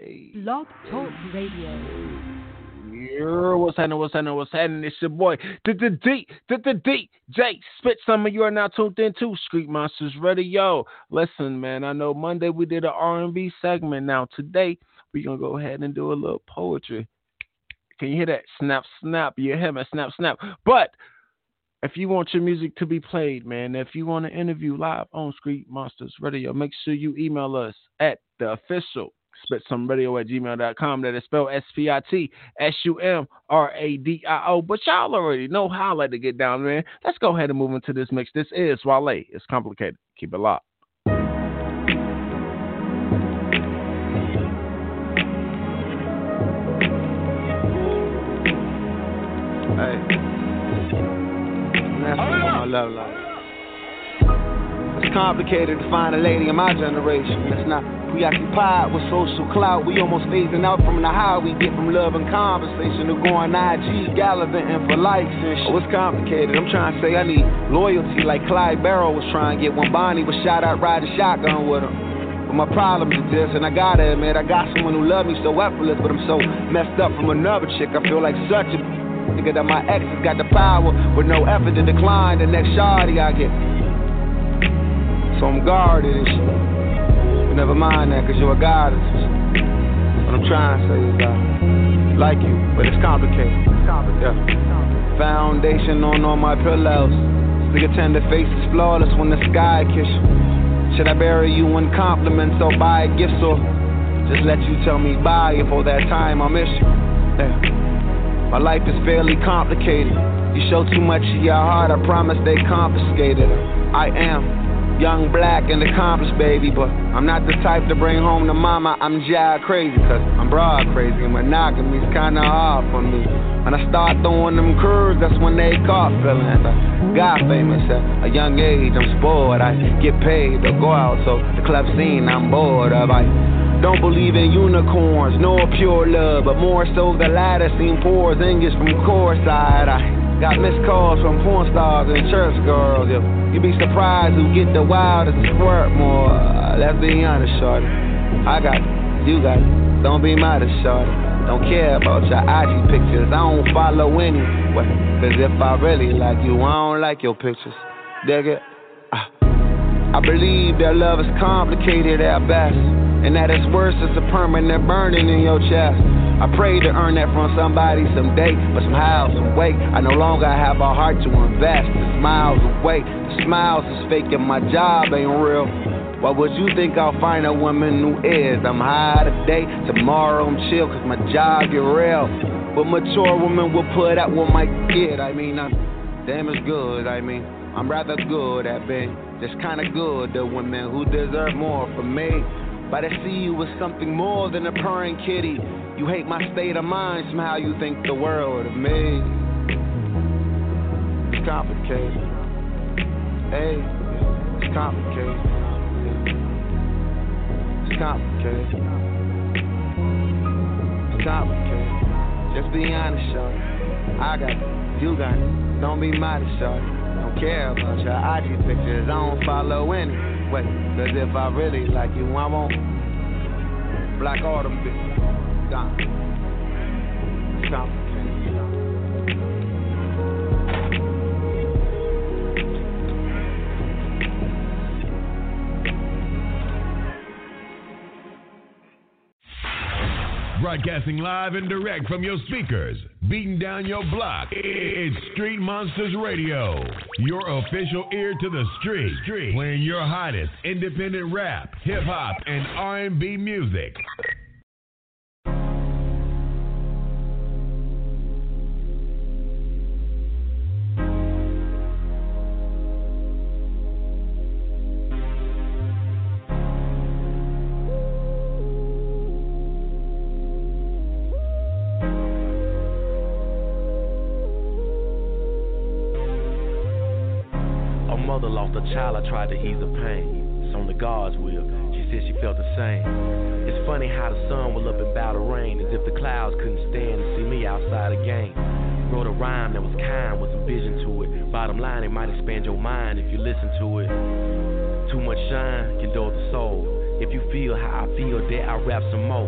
Blog Talk Radio. What's happening? It's your boy, DJ Spit Summer. You are now tuned into Street Monsters Radio. Listen, man, I know Monday we did an R&B segment. Now, today, we're going to go ahead and do a little poetry. Can you hear that? Snap, snap. You hear me? Snap, snap. But if you want your music to be played, man, if you want to interview live on Street Monsters Radio, make sure you email us at the official spitsumradio@gmail.com. That is spelled SPITSUMRADIO. But y'all already know how I like to get down, man. Let's go ahead and move into this mix. This is Wale. It's complicated. Keep it locked. Hey, that's what my love life. It's complicated to find a lady in my generation that's not preoccupied with social clout. We almost phasing out from the high we get from love and conversation to going IG, gallivanting for likes and shit. Oh, it's complicated. I'm trying to say I need loyalty like Clyde Barrow was trying to get when Bonnie was shot out riding shotgun with him. But my problems are this, and I gotta admit, I got someone who loves me so effortless, but I'm so messed up from another chick. I feel like such a nigga that my ex has got the power with no effort to decline the next shawty I get. So I'm guarded and shit. But never mind that, cause you're a goddess. What I'm trying to say is I like you, but it's complicated. Yeah. Foundation on all my pillows. Stick a tender face is flawless when the sky kiss you. Should I bury you in compliments or buy gifts or just let you tell me bye if all that time I miss you? Yeah. My life is fairly complicated. You show too much of your heart, I promise they confiscated. I am young, black, and accomplished, baby, but I'm not the type to bring home to mama. I'm jive crazy, cause I'm broad crazy, and monogamy's kinda hard for me. When I start throwing them curves, that's when they caught feelings. I got famous at a young age, I'm spoiled. I get paid to go out, so the club scene I'm bored of. I don't believe in unicorns, nor pure love, but more so the latter seem poor as English from core side. I got missed calls from porn stars and church girls. You'd be surprised who get the wildest squirt more. Let's be honest, shorty. I got you got it. Don't be mad at shorty. Don't care about your IG pictures. I don't follow anyway. Cause if I really like you, I don't like your pictures. Dig it? I believe that love is complicated at best, and that it's worse as a permanent burning in your chest. I pray to earn that from somebody someday, but somehow, some way, I no longer have a heart to invest. It's miles away, the smiles is fake and my job ain't real. Why would you think I'll find a woman who is? I'm high today, tomorrow I'm chill, cause my job get real. But mature women will put up with my kid. I mean, I'm damn as good, I'm rather good at being just kinda good to women who deserve more from me. But I see you as something more than a purring kitty. You hate my state of mind, somehow you think the world of me. It's complicated. Hey, it's complicated. It's complicated. It's complicated. Just be honest, shorty. I got it, you got it. Don't be mad at shorty. Don't care about your IG pictures. I don't follow anyway. Cause if I really like you, I won't block all them bitches. Gone. It's complicated. Broadcasting live and direct from your speakers, beating down your block. It's Street Monsters Radio, your official ear to the street, playing your hottest independent rap, hip hop, and R&B music. Mother lost a child, I tried to ease the pain. It's on the God's will, she said she felt the same. It's funny how the sun will up and bow to rain, as if the clouds couldn't stand to see me outside again. Wrote a rhyme that was kind with some vision to it. Bottom line, it might expand your mind if you listen to it. Too much shine can dull the soul. If you feel how I feel, dare I rap some more. I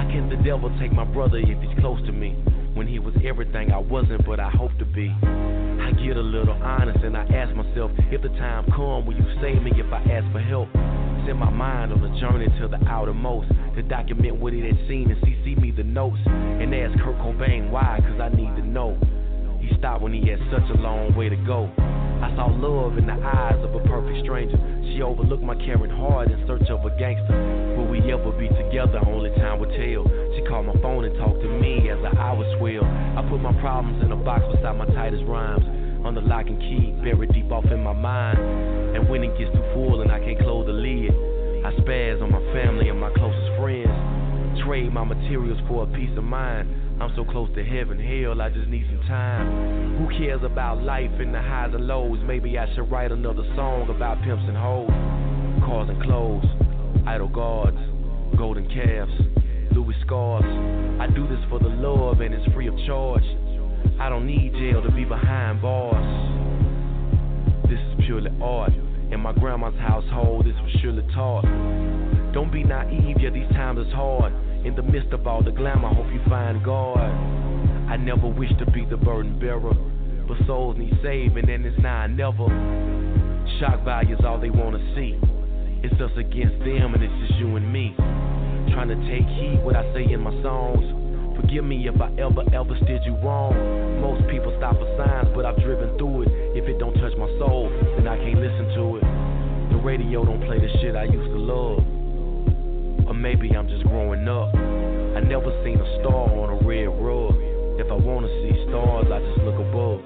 can the devil take my brother if he's close to me? When he was everything I wasn't, but I hope to be. I get a little honest and I ask myself, if the time come, will you save me if I ask for help? Send my mind on a journey to the outermost, to document what it had seen and CC me the notes, and ask Kurt Cobain why, cause I need to know. He stopped when he had such a long way to go. I saw love in the eyes of a perfect stranger. She overlooked my caring heart in search of a gangster. Will we ever be together? Only time will tell. She called my phone and talked to me as the hours swell. I put my problems in a box beside my tightest rhymes, under lock and key, buried deep off in my mind. And when it gets too full and I can't close the lid, I spaz on my family and my closest friends. Trade my materials for a peace of mind. I'm so close to heaven, hell, I just need some time. Who cares about life and the highs and lows? Maybe I should write another song about pimps and hoes, cars and clothes, idle guards, golden calves, Louis scarves. I do this for the love and it's free of charge. I don't need jail to be behind bars. This is purely art. In my grandma's household, this was surely taught. Don't be naive, yeah, these times is hard. In the midst of all the glamour, hope you find God. I never wish to be the burden bearer, but souls need saving and it's now or never. Shock value is all they wanna see. It's us against them and it's just you and me. Trying to take heed what I say in my songs. Forgive me if I ever steered you wrong. Most people stop for signs, but I've driven through it. If it don't touch my soul, then I can't listen to it. The radio don't play the shit I used to love. Or maybe I'm just growing up. I never seen a star on a red rug. If I wanna see stars, I just look above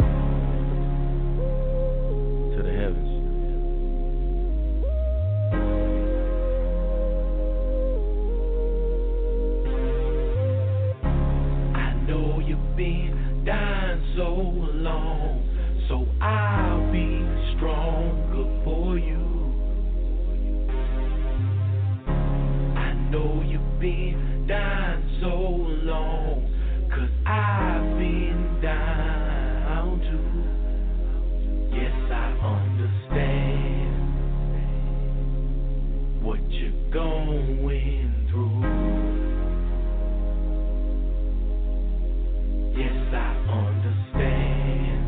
to the heavens. I know you've been dying so long, so I'll be stronger for you. Know you've been dying so long, 'cause I've been down too. Yes, I understand what you're going through. Yes, I understand,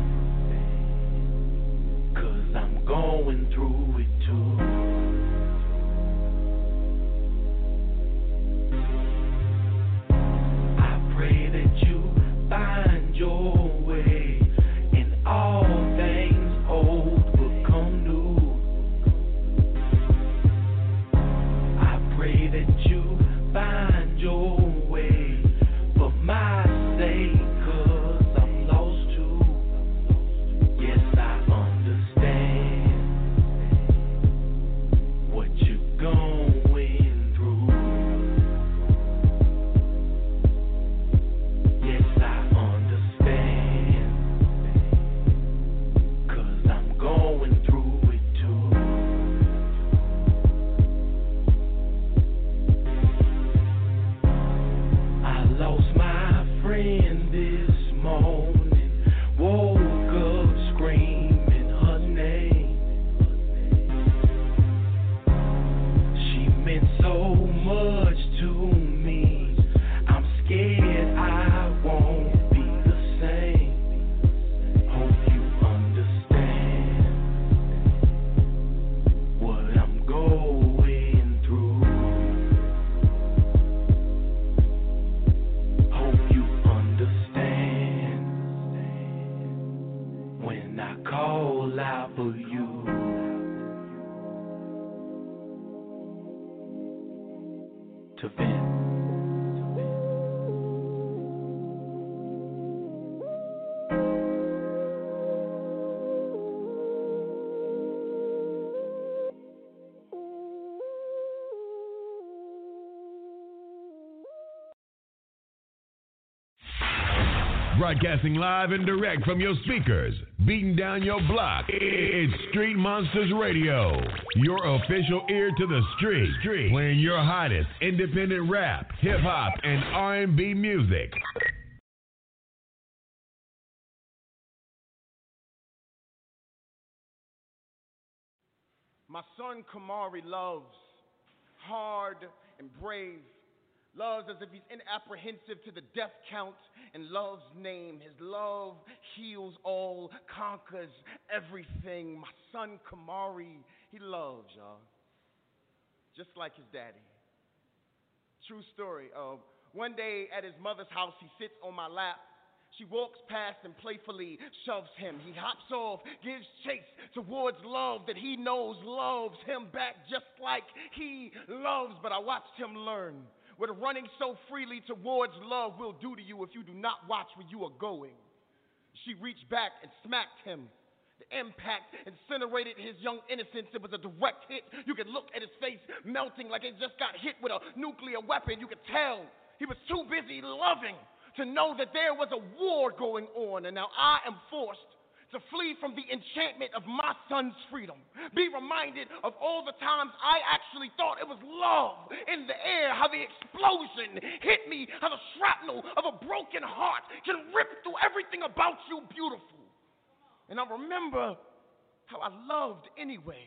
'cause I'm going through it too. Find your way in all things old become new. I pray that you find your way for my sake, 'cause I'm lost too. Yes, I understand what you're going through. Yes, I understand, 'cause I'm going through it too. I lost my friend this morning, woke up screaming her name. She meant so much to me, I'm scared I won't be the same. Hope you understand what I'm going through. Hope you understand when I call out for you. To vent. Broadcasting live and direct from your speakers, beating down your block. It's Street Monsters Radio, your official ear to the street, playing your hottest independent rap, hip hop, and R&B music. My son Kamari loves hard and brave Loves as if he's inapprehensive to the death count. In love's name, his love heals all, conquers everything. My son Kamari, he loves, y'all. Just like his daddy. True story. One day at his mother's house, he sits on my lap. She walks past and playfully shoves him. He hops off, gives chase towards love that he knows loves him back just like he loves. But I watched him learn what running so freely towards love will do to you if you do not watch where you are going. She reached back and smacked him. The impact incinerated his young innocence. It was a direct hit. You could look at his face melting like it just got hit with a nuclear weapon. You could tell he was too busy loving to know that there was a war going on. And now I am forced to flee from the enchantment of my son's freedom. Be reminded of all the times I actually thought it was love in the air, how the explosion hit me, how the shrapnel of a broken heart can rip through everything about you beautiful. And I remember how I loved anyway.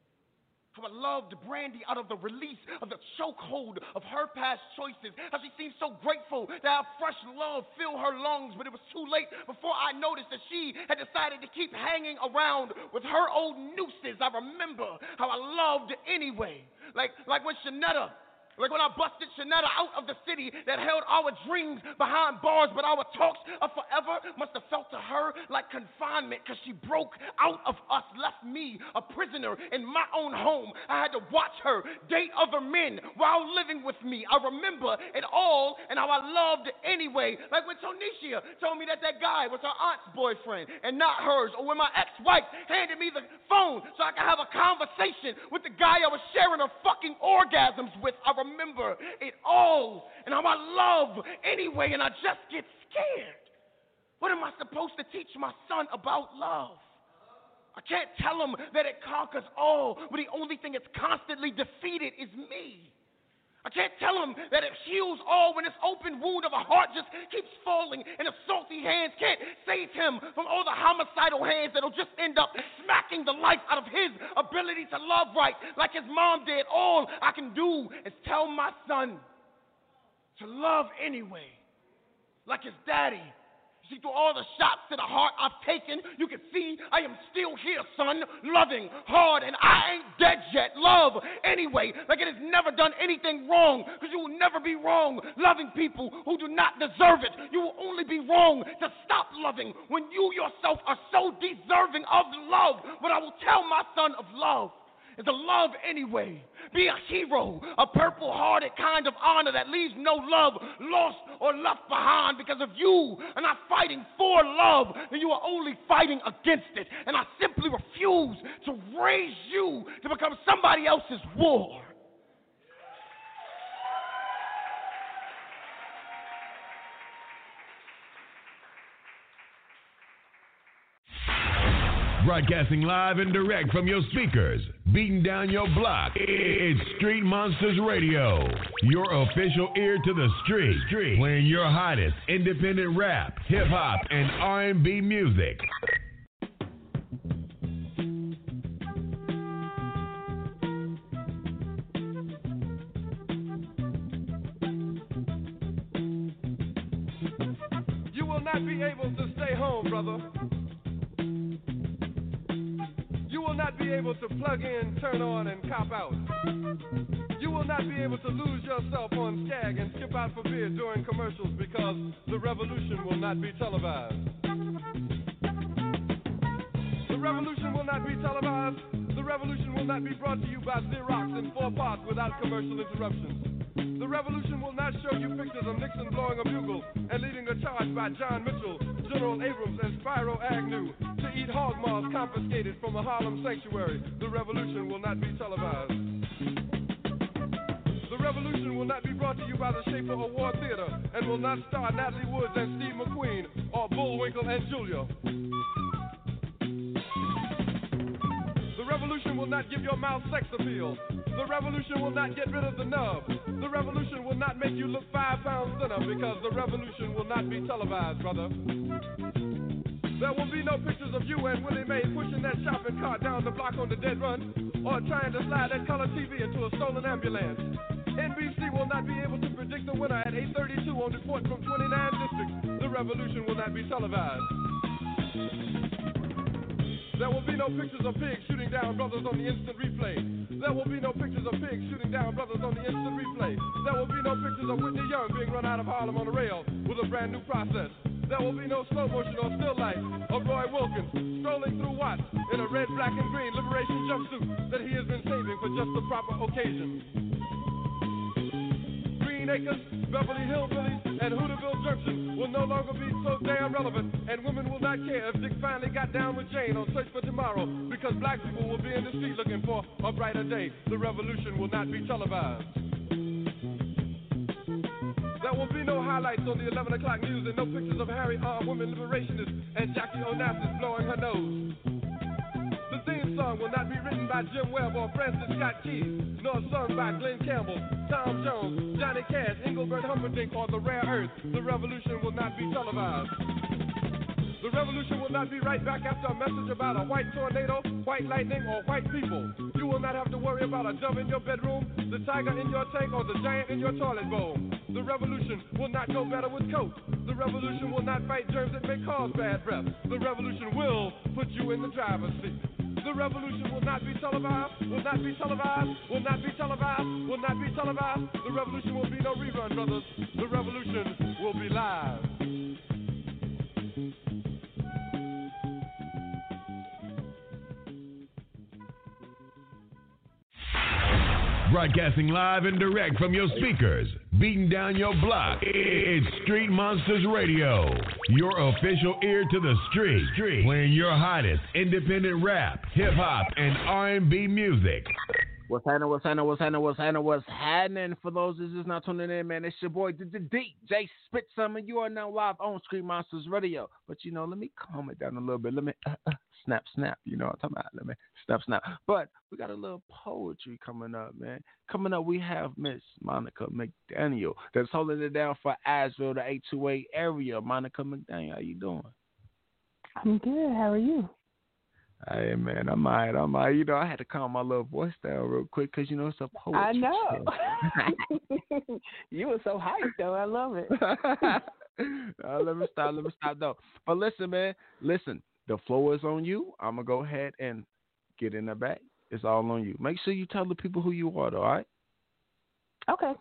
How I loved Brandy out of the release of the chokehold of her past choices. How she seemed so grateful to have fresh love fill her lungs. But it was too late before I noticed that she had decided to keep hanging around with her old nooses. I remember how I loved anyway. Like when Shanetta, like when I busted Shanetta out of the city that held our dreams behind bars, but our talks of forever must have felt to her like confinement, because she broke out of us, left me a prisoner in my own home. I had to watch her date other men while living with me. I remember it all and how I loved it anyway. Like when Tonisha told me that guy was her aunt's boyfriend and not hers, or when my ex-wife handed me the phone so I could have a conversation with the guy I was sharing her fucking orgasms with. I remember it all and how I love anyway, and I just get scared. What am I supposed to teach my son about love? I can't tell him that it conquers all, but the only thing it's constantly defeated is me. I can't tell him that it heals all when this open wound of a heart just keeps falling, and the salty hands can't save him from all the homicidal hands that'll just end up smacking the life out of his ability to love right like his mom did. All I can do is tell my son to love anyway, like his daddy. See, through all the shots to the heart I've taken, you can see I am still here, son, loving hard, and I ain't dead yet. Love anyway, like it has never done anything wrong, because you will never be wrong loving people who do not deserve it. You will only be wrong to stop loving when you yourself are so deserving of love. But I will tell my son of love is to love anyway. Be a hero, a purple-hearted kind of honor that leaves no love lost or left behind, because if you are not fighting for love, then you are only fighting against it. And I simply refuse to raise you to become somebody else's war. Broadcasting live and direct from your speakers, beating down your block. It's Street Monsters Radio, your official ear to the street, playing your hottest independent rap, hip hop, and R&B music. You will not be able to stay home, brother. Not be able to plug in, turn on, and cop out. You will not be able to lose yourself on Skag and skip out for beer during commercials, because the revolution will not be televised. The revolution will not be televised. The revolution will not be brought to you by Xerox in 4 parts without commercial interruptions. The revolution will not show you pictures of Nixon blowing a bugle and leading a charge by John Mitchell, General Abrams, and Spyro Agnew to eat hog maws confiscated from a Harlem sanctuary. The revolution will not be televised. The revolution will not be brought to you by the Schaefer Award Theater and will not star Natalie Woods and Steve McQueen or Bullwinkle and Julia. The revolution will not give your mouth sex appeal. The revolution will not get rid of the nub. The revolution will not make you look 5 pounds thinner, because the revolution will not be televised, brother. There will be no pictures of you and Willie Mae pushing that shopping cart down the block on the dead run, or trying to slide that color TV into a stolen ambulance. NBC will not be able to predict the winner at 8:32 on report from 29 districts. The revolution will not be televised. There will be no pictures of pigs shooting down brothers on the instant replay. There will be no pictures of pigs shooting down brothers on the instant replay. There will be no pictures of Whitney Young being run out of Harlem on a rail with a brand new process. There will be no slow motion or still life of Roy Wilkins strolling through Watts in a red, black, and green liberation jumpsuit that he has been saving for just the proper occasion. Green Acres, Beverly Hillbillies, and Hooterville Junction will no longer be so damn relevant, and women will not care if Dick finally got down with Jane on Search for Tomorrow, because black people will be in the street looking for a brighter day. The revolution will not be televised. There will be no highlights on the 11 o'clock news and no pictures of Harry armed women liberationists and Jackie Onassis blowing her nose. The theme song will not be written by Jim Webb or Francis Scott Key, nor sung by Glenn Campbell, Tom Jones, Johnny Cash, Engelbert Humperdinck, or The Rare Earth. The revolution will not be televised. The revolution will not be right back after a message about a white tornado, white lightning, or white people. You will not have to worry about a dove in your bedroom, the tiger in your tank, or the giant in your toilet bowl. The revolution will not go better with Coke. The revolution will not fight germs that may cause bad breath. The revolution will put you in the driver's seat. The revolution will not be televised, will not be televised, will not be televised, will not be televised. The revolution will be no rerun, brothers. The revolution will be live. Broadcasting live and direct from your speakers, beating down your block. It's Street Monsters Radio, your official ear to the street, playing your hottest independent rap, hip hop, and R&B music. What's happening? For those who's just not tuning in, man, it's your boy DJ Spit Summon. You are now live on Street Monsters Radio. But let me calm it down a little bit. Let me snap. You know what I'm talking about? Let me snap. But we got a little poetry coming up, man. Coming up, we have Miss Monica McDaniel that's holding it down for Asheville, the 828 area. Monica McDaniel, how you doing? I'm good. How are you? Hey, man, I'm all right. I had to calm my little voice down real quick because, it's a poetry. I know. You were so hyped, though. I love it. Let me stop, though. But listen, man. The floor is on you. I'm going to go ahead and get in the back. It's all on you. Make sure you tell the people who you are, though, all right? Okay.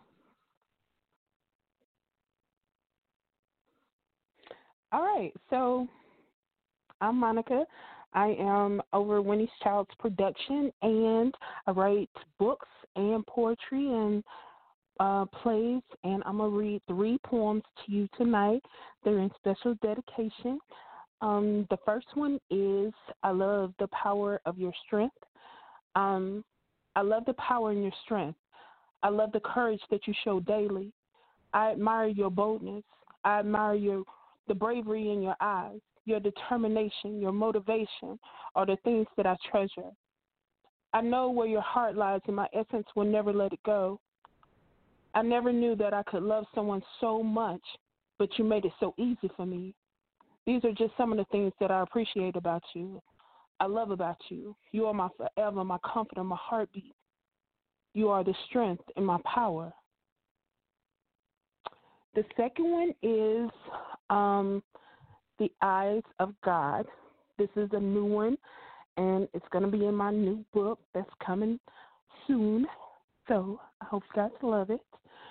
All right. So I'm Monica. I am over Winnie's Child's production, and I write books and poetry and plays, and I'm going to read 3 poems to you tonight. They're in special dedication. The first one is, I love the power of your strength. I love the power in your strength. I love the courage that you show daily. I admire your boldness. I admire the bravery in your eyes. Your determination, your motivation are the things that I treasure. I know where your heart lies, and my essence will never let it go. I never knew that I could love someone so much, but you made it so easy for me. These are just some of the things that I appreciate about you. I love about you. You are my forever, my comfort, and my heartbeat. You are the strength in my power. The second one is The Eyes of God. This is a new one, and it's going to be in my new book that's coming soon. So I hope you guys love it.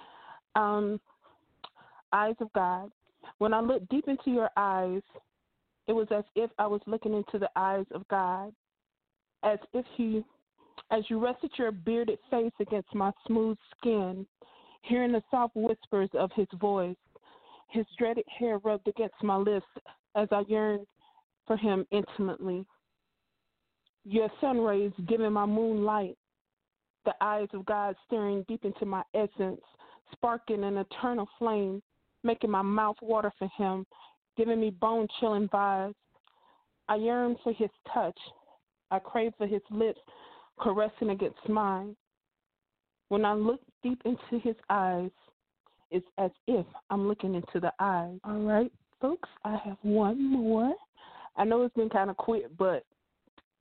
Eyes of God. When I looked deep into your eyes, it was as if I was looking into the eyes of God, as you rested your bearded face against my smooth skin, hearing the soft whispers of his voice. His dreaded hair rubbed against my lips as I yearned for him intimately. Your sun rays giving my moonlight, the eyes of God staring deep into my essence, sparking an eternal flame, making my mouth water for him, giving me bone-chilling vibes. I yearn for his touch. I crave for his lips caressing against mine. When I look deep into his eyes, it's as if I'm looking into the eyes. All right, folks, I have one more. I know it's been kind of quick, but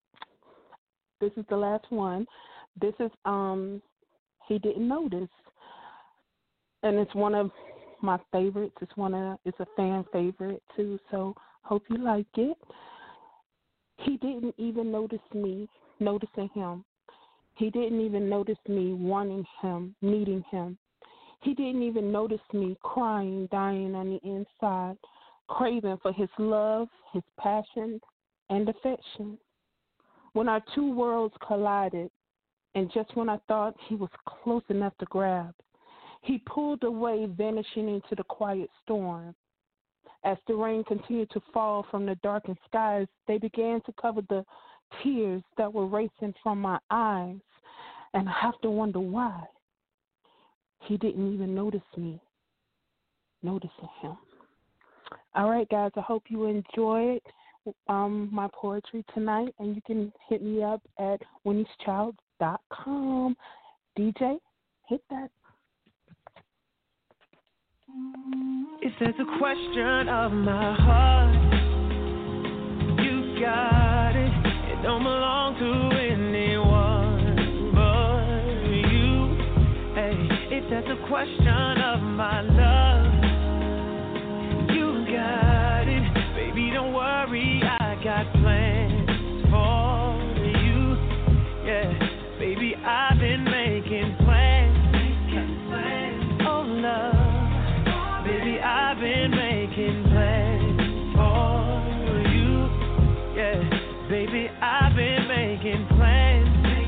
this is the last one. This is He Didn't Notice. and it's one of my favorites. It's a fan favorite too. So hope you like it. He didn't even notice me noticing him. He didn't even notice me wanting him, needing him. He didn't even notice me crying, dying on the inside, craving for his love, his passion, and affection. When our two worlds collided, and just when I thought he was close enough to grab, he pulled away, vanishing into the quiet storm. As the rain continued to fall from the darkened skies, they began to cover the tears that were racing from my eyes, and I have to wonder why. He didn't even notice me noticing him. All right, guys, I hope you enjoyed my poetry tonight, and you can hit me up at winnie'schild.com. DJ, hit that. If there's a question of my heart, you got it. It don't belong to anyone but you. Hey, if there's a question of my love, you got it. Baby, don't worry, I got plans for you. Yeah, baby, I've been making plans. Oh, love. I've been making plans for you. Yeah, baby, I've been making plans.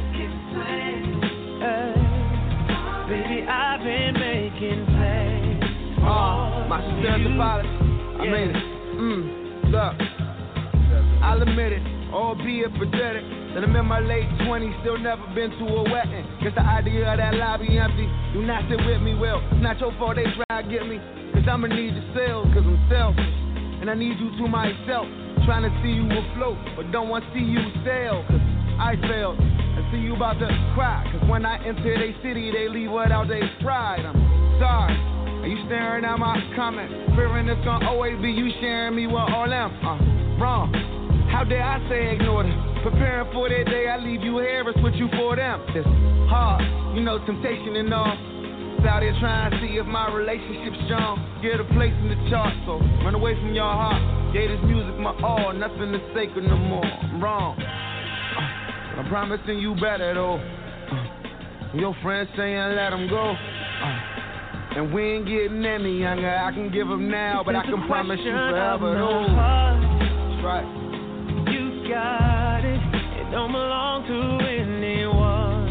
Baby, I've been making plans for my sister's a pilot. I made it. Look, I'll admit it, albeit pathetic, that I'm in my late 20s, still never been to a wedding. Guess the idea of that lobby empty. Do not sit with me, well, it's not your fault they try to get me. Cause I'ma need the sales, cause I'm selfish. And I need you to myself. Trying to see you afloat, but don't want to see you sail. Cause I failed. I see you about to cry. Cause when I enter they city, they leave without their pride. I'm sorry. Are you staring at my comments? Fearing it's gonna always be you sharing me with all them. Wrong. How dare I say ignore them? Preparing for that day, I leave you here, it's what you for them. It's hard, you know, temptation and all. Out here trying to see if my relationship's strong. Get a place in the chart, so run away from your heart. Gave this music my all, nothing is sacred no more. I'm wrong, but I'm promising you better though. Your friends saying let them go, and we ain't getting any younger. I can give them now, but I can promise you forever though. That's right. You got it. It don't belong to anyone.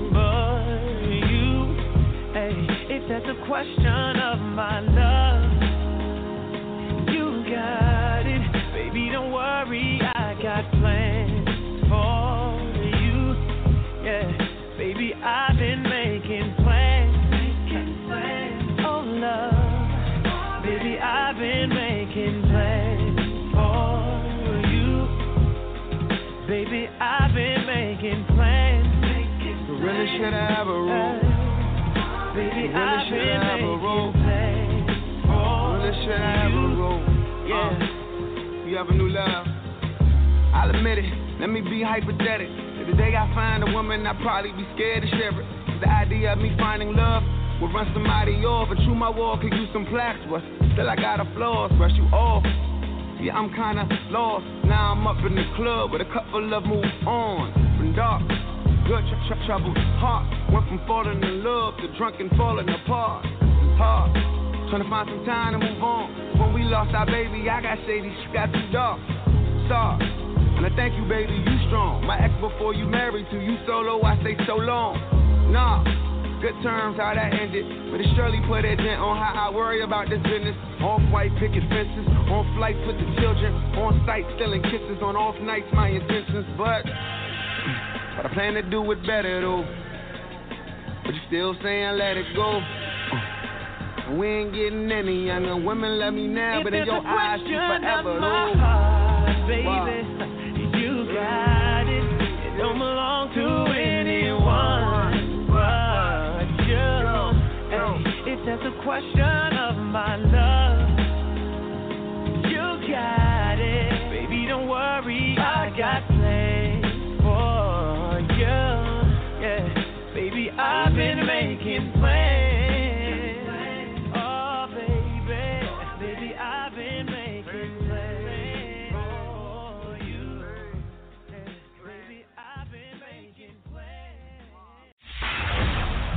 If that's a question of my love, you got it. Baby, don't worry, I got plans for you. Yeah, baby, I've been making plans. Oh, love, baby, I've been making plans for you. Baby, I've been making plans. You really should have a rule. Baby, really I've should been have a role. Really should have a role. Yeah. You have a new love. I'll admit it. Let me be hypothetical. If the day I find a woman, I'd probably be scared to share it. The idea of me finding love would run somebody off. But true, my wall could use some plaques, but still I got a flaws. Brush you off. Yeah, I'm kinda lost. Now I'm up in the club with a couple of move on. From dark. Good troubled heart. Went from falling in love to drunk and falling apart. It's hard. Trying to find some time to move on. When we lost our baby, I got shady, she got too dark. Sorry. And I thank you, baby, you strong. My ex before you married to you solo, I stay so long. Nah, good terms how that ended. But it surely put a dent on how I worry about this business. Off-white picket fences, on flights with the children, on site stealing kisses, on off nights my intentions, but I plan to do it better though. But you still saying let it go. We ain't getting any younger. Women love me now, but in your eyes she forever though. Heart, baby, you got it. It don't belong to anyone but you. If that's a question of my love, you got it. Baby, don't worry, I got plans for you. Yeah, baby, I've been making plans.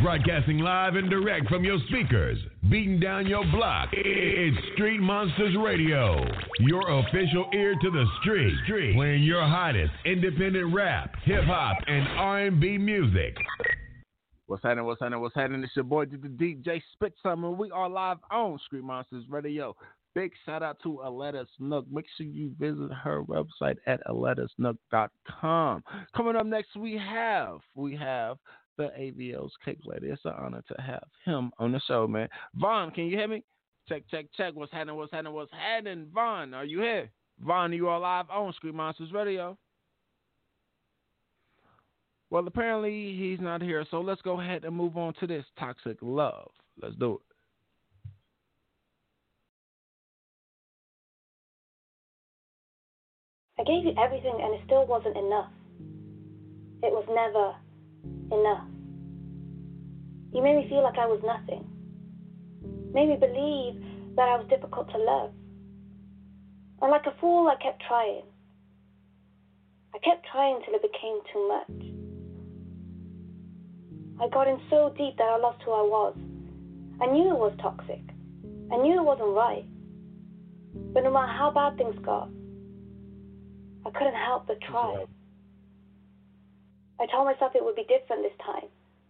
Broadcasting live and direct from your speakers, beating down your block. It's Street Monsters Radio, your official ear to the street, playing your hottest independent rap, hip-hop, and R&B music. What's happening? It's your boy, the DJ Spit Something. We are live on Street Monsters Radio. Big shout out to Aletta Snook. Make sure you visit her website at alettasnook.com. Coming up next, we have the AVL's Cake Lady. It's an honor to have him on the show, man. Vaughn, can you hear me? Check. What's happening? Vaughn, are you here? Vaughn, you are live on Street Monsters Radio. Well, apparently he's not here, so let's go ahead and move on to this Toxic Love. Let's do it. I gave you everything and it still wasn't enough. It was never enough. You made me feel like I was nothing. Made me believe that I was difficult to love. And like a fool, I kept trying. I kept trying till it became too much. I got in so deep that I lost who I was. I knew it was toxic. I knew it wasn't right. But no matter how bad things got, I couldn't help but try. I told myself it would be different this time.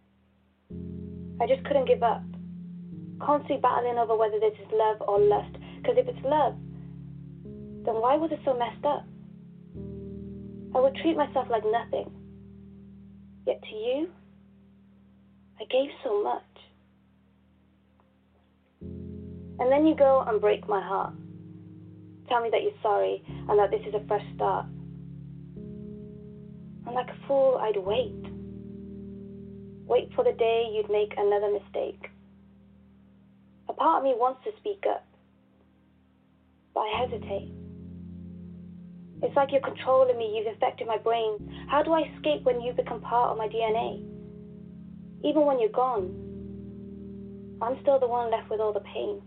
I just couldn't give up. Constantly battling over whether this is love or lust. Because if it's love, then why was it so messed up? I would treat myself like nothing. Yet to you, I gave so much. And then you go and break my heart. Tell me that you're sorry and that this is a fresh start. And like a fool, I'd wait. Wait for the day you'd make another mistake. A part of me wants to speak up, but I hesitate. It's like you're controlling me, you've infected my brain. How do I escape when you become part of my DNA? Even when you're gone, I'm still the one left with all the pain.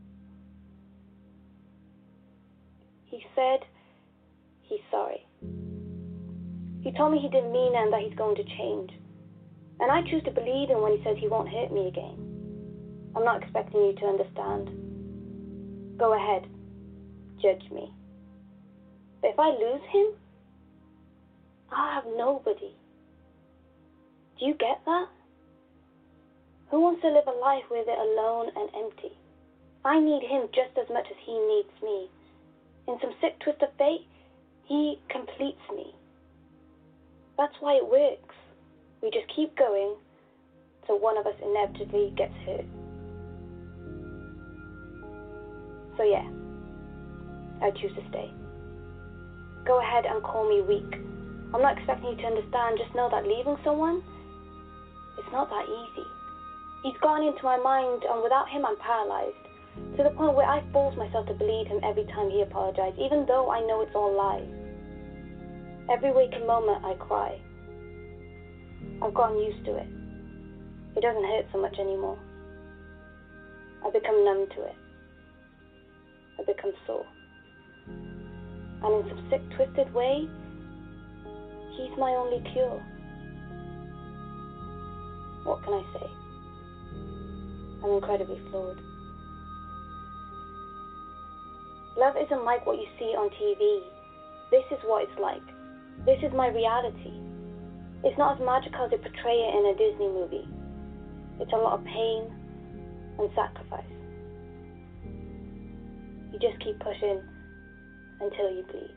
He said he's sorry. He told me he didn't mean it and that he's going to change. And I choose to believe him when he says he won't hurt me again. I'm not expecting you to understand. Go ahead, judge me. But if I lose him, I'll have nobody. Do you get that? Who wants to live a life with it alone and empty? I need him just as much as he needs me. In some sick twist of fate, he completes me. That's why it works. We just keep going till one of us inevitably gets hurt. So yeah, I choose to stay. Go ahead and call me weak. I'm not expecting you to understand. Just know that leaving someone, it's not that easy. He's gone into my mind, and without him I'm paralyzed. To the point where I force myself to believe him every time he apologizes, even though I know it's all lies. Every waking moment I cry. I've gotten used to it. It doesn't hurt so much anymore. I've become numb to it. I've become sore. And in some sick, twisted way, he's my only cure. What can I say? I'm incredibly flawed. Love isn't like what you see on TV. This is what it's like. This is my reality. It's not as magical as they portray it in a Disney movie. It's a lot of pain and sacrifice. You just keep pushing until you bleed.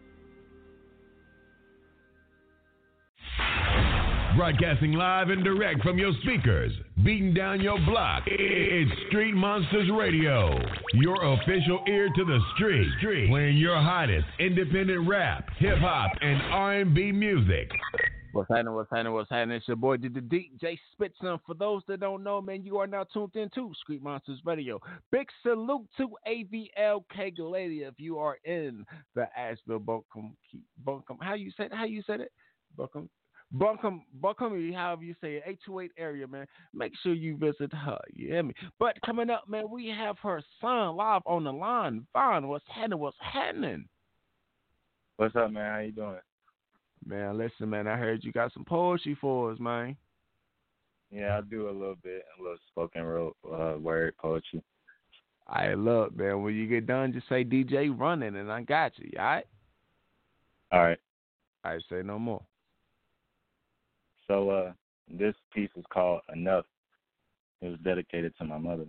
Broadcasting live and direct from your speakers, beating down your block. It's Street Monsters Radio, your official ear to the street, playing your hottest independent rap, hip-hop, and R&B music. What's happening? It's your boy, the DJ Spitson. For those that don't know, man, you are now tuned into Street Monsters Radio. Big salute to AVL Cake Lady if you are in the Asheville, Buncombe, how you said it? Buncombe, however you say it, 828 area, man. Make sure you visit her. You hear me? But coming up, man, we have her son live on the line. Vaughn, what's happening? What's up, man? How you doing? Man, listen, man, I heard you got some poetry for us, man. Yeah, I do a little spoken word poetry. All right, look, man, when you get done, just say DJ running, and I got you, all right? All right. All right, say no more. So this piece is called Enough. It was dedicated to my mother.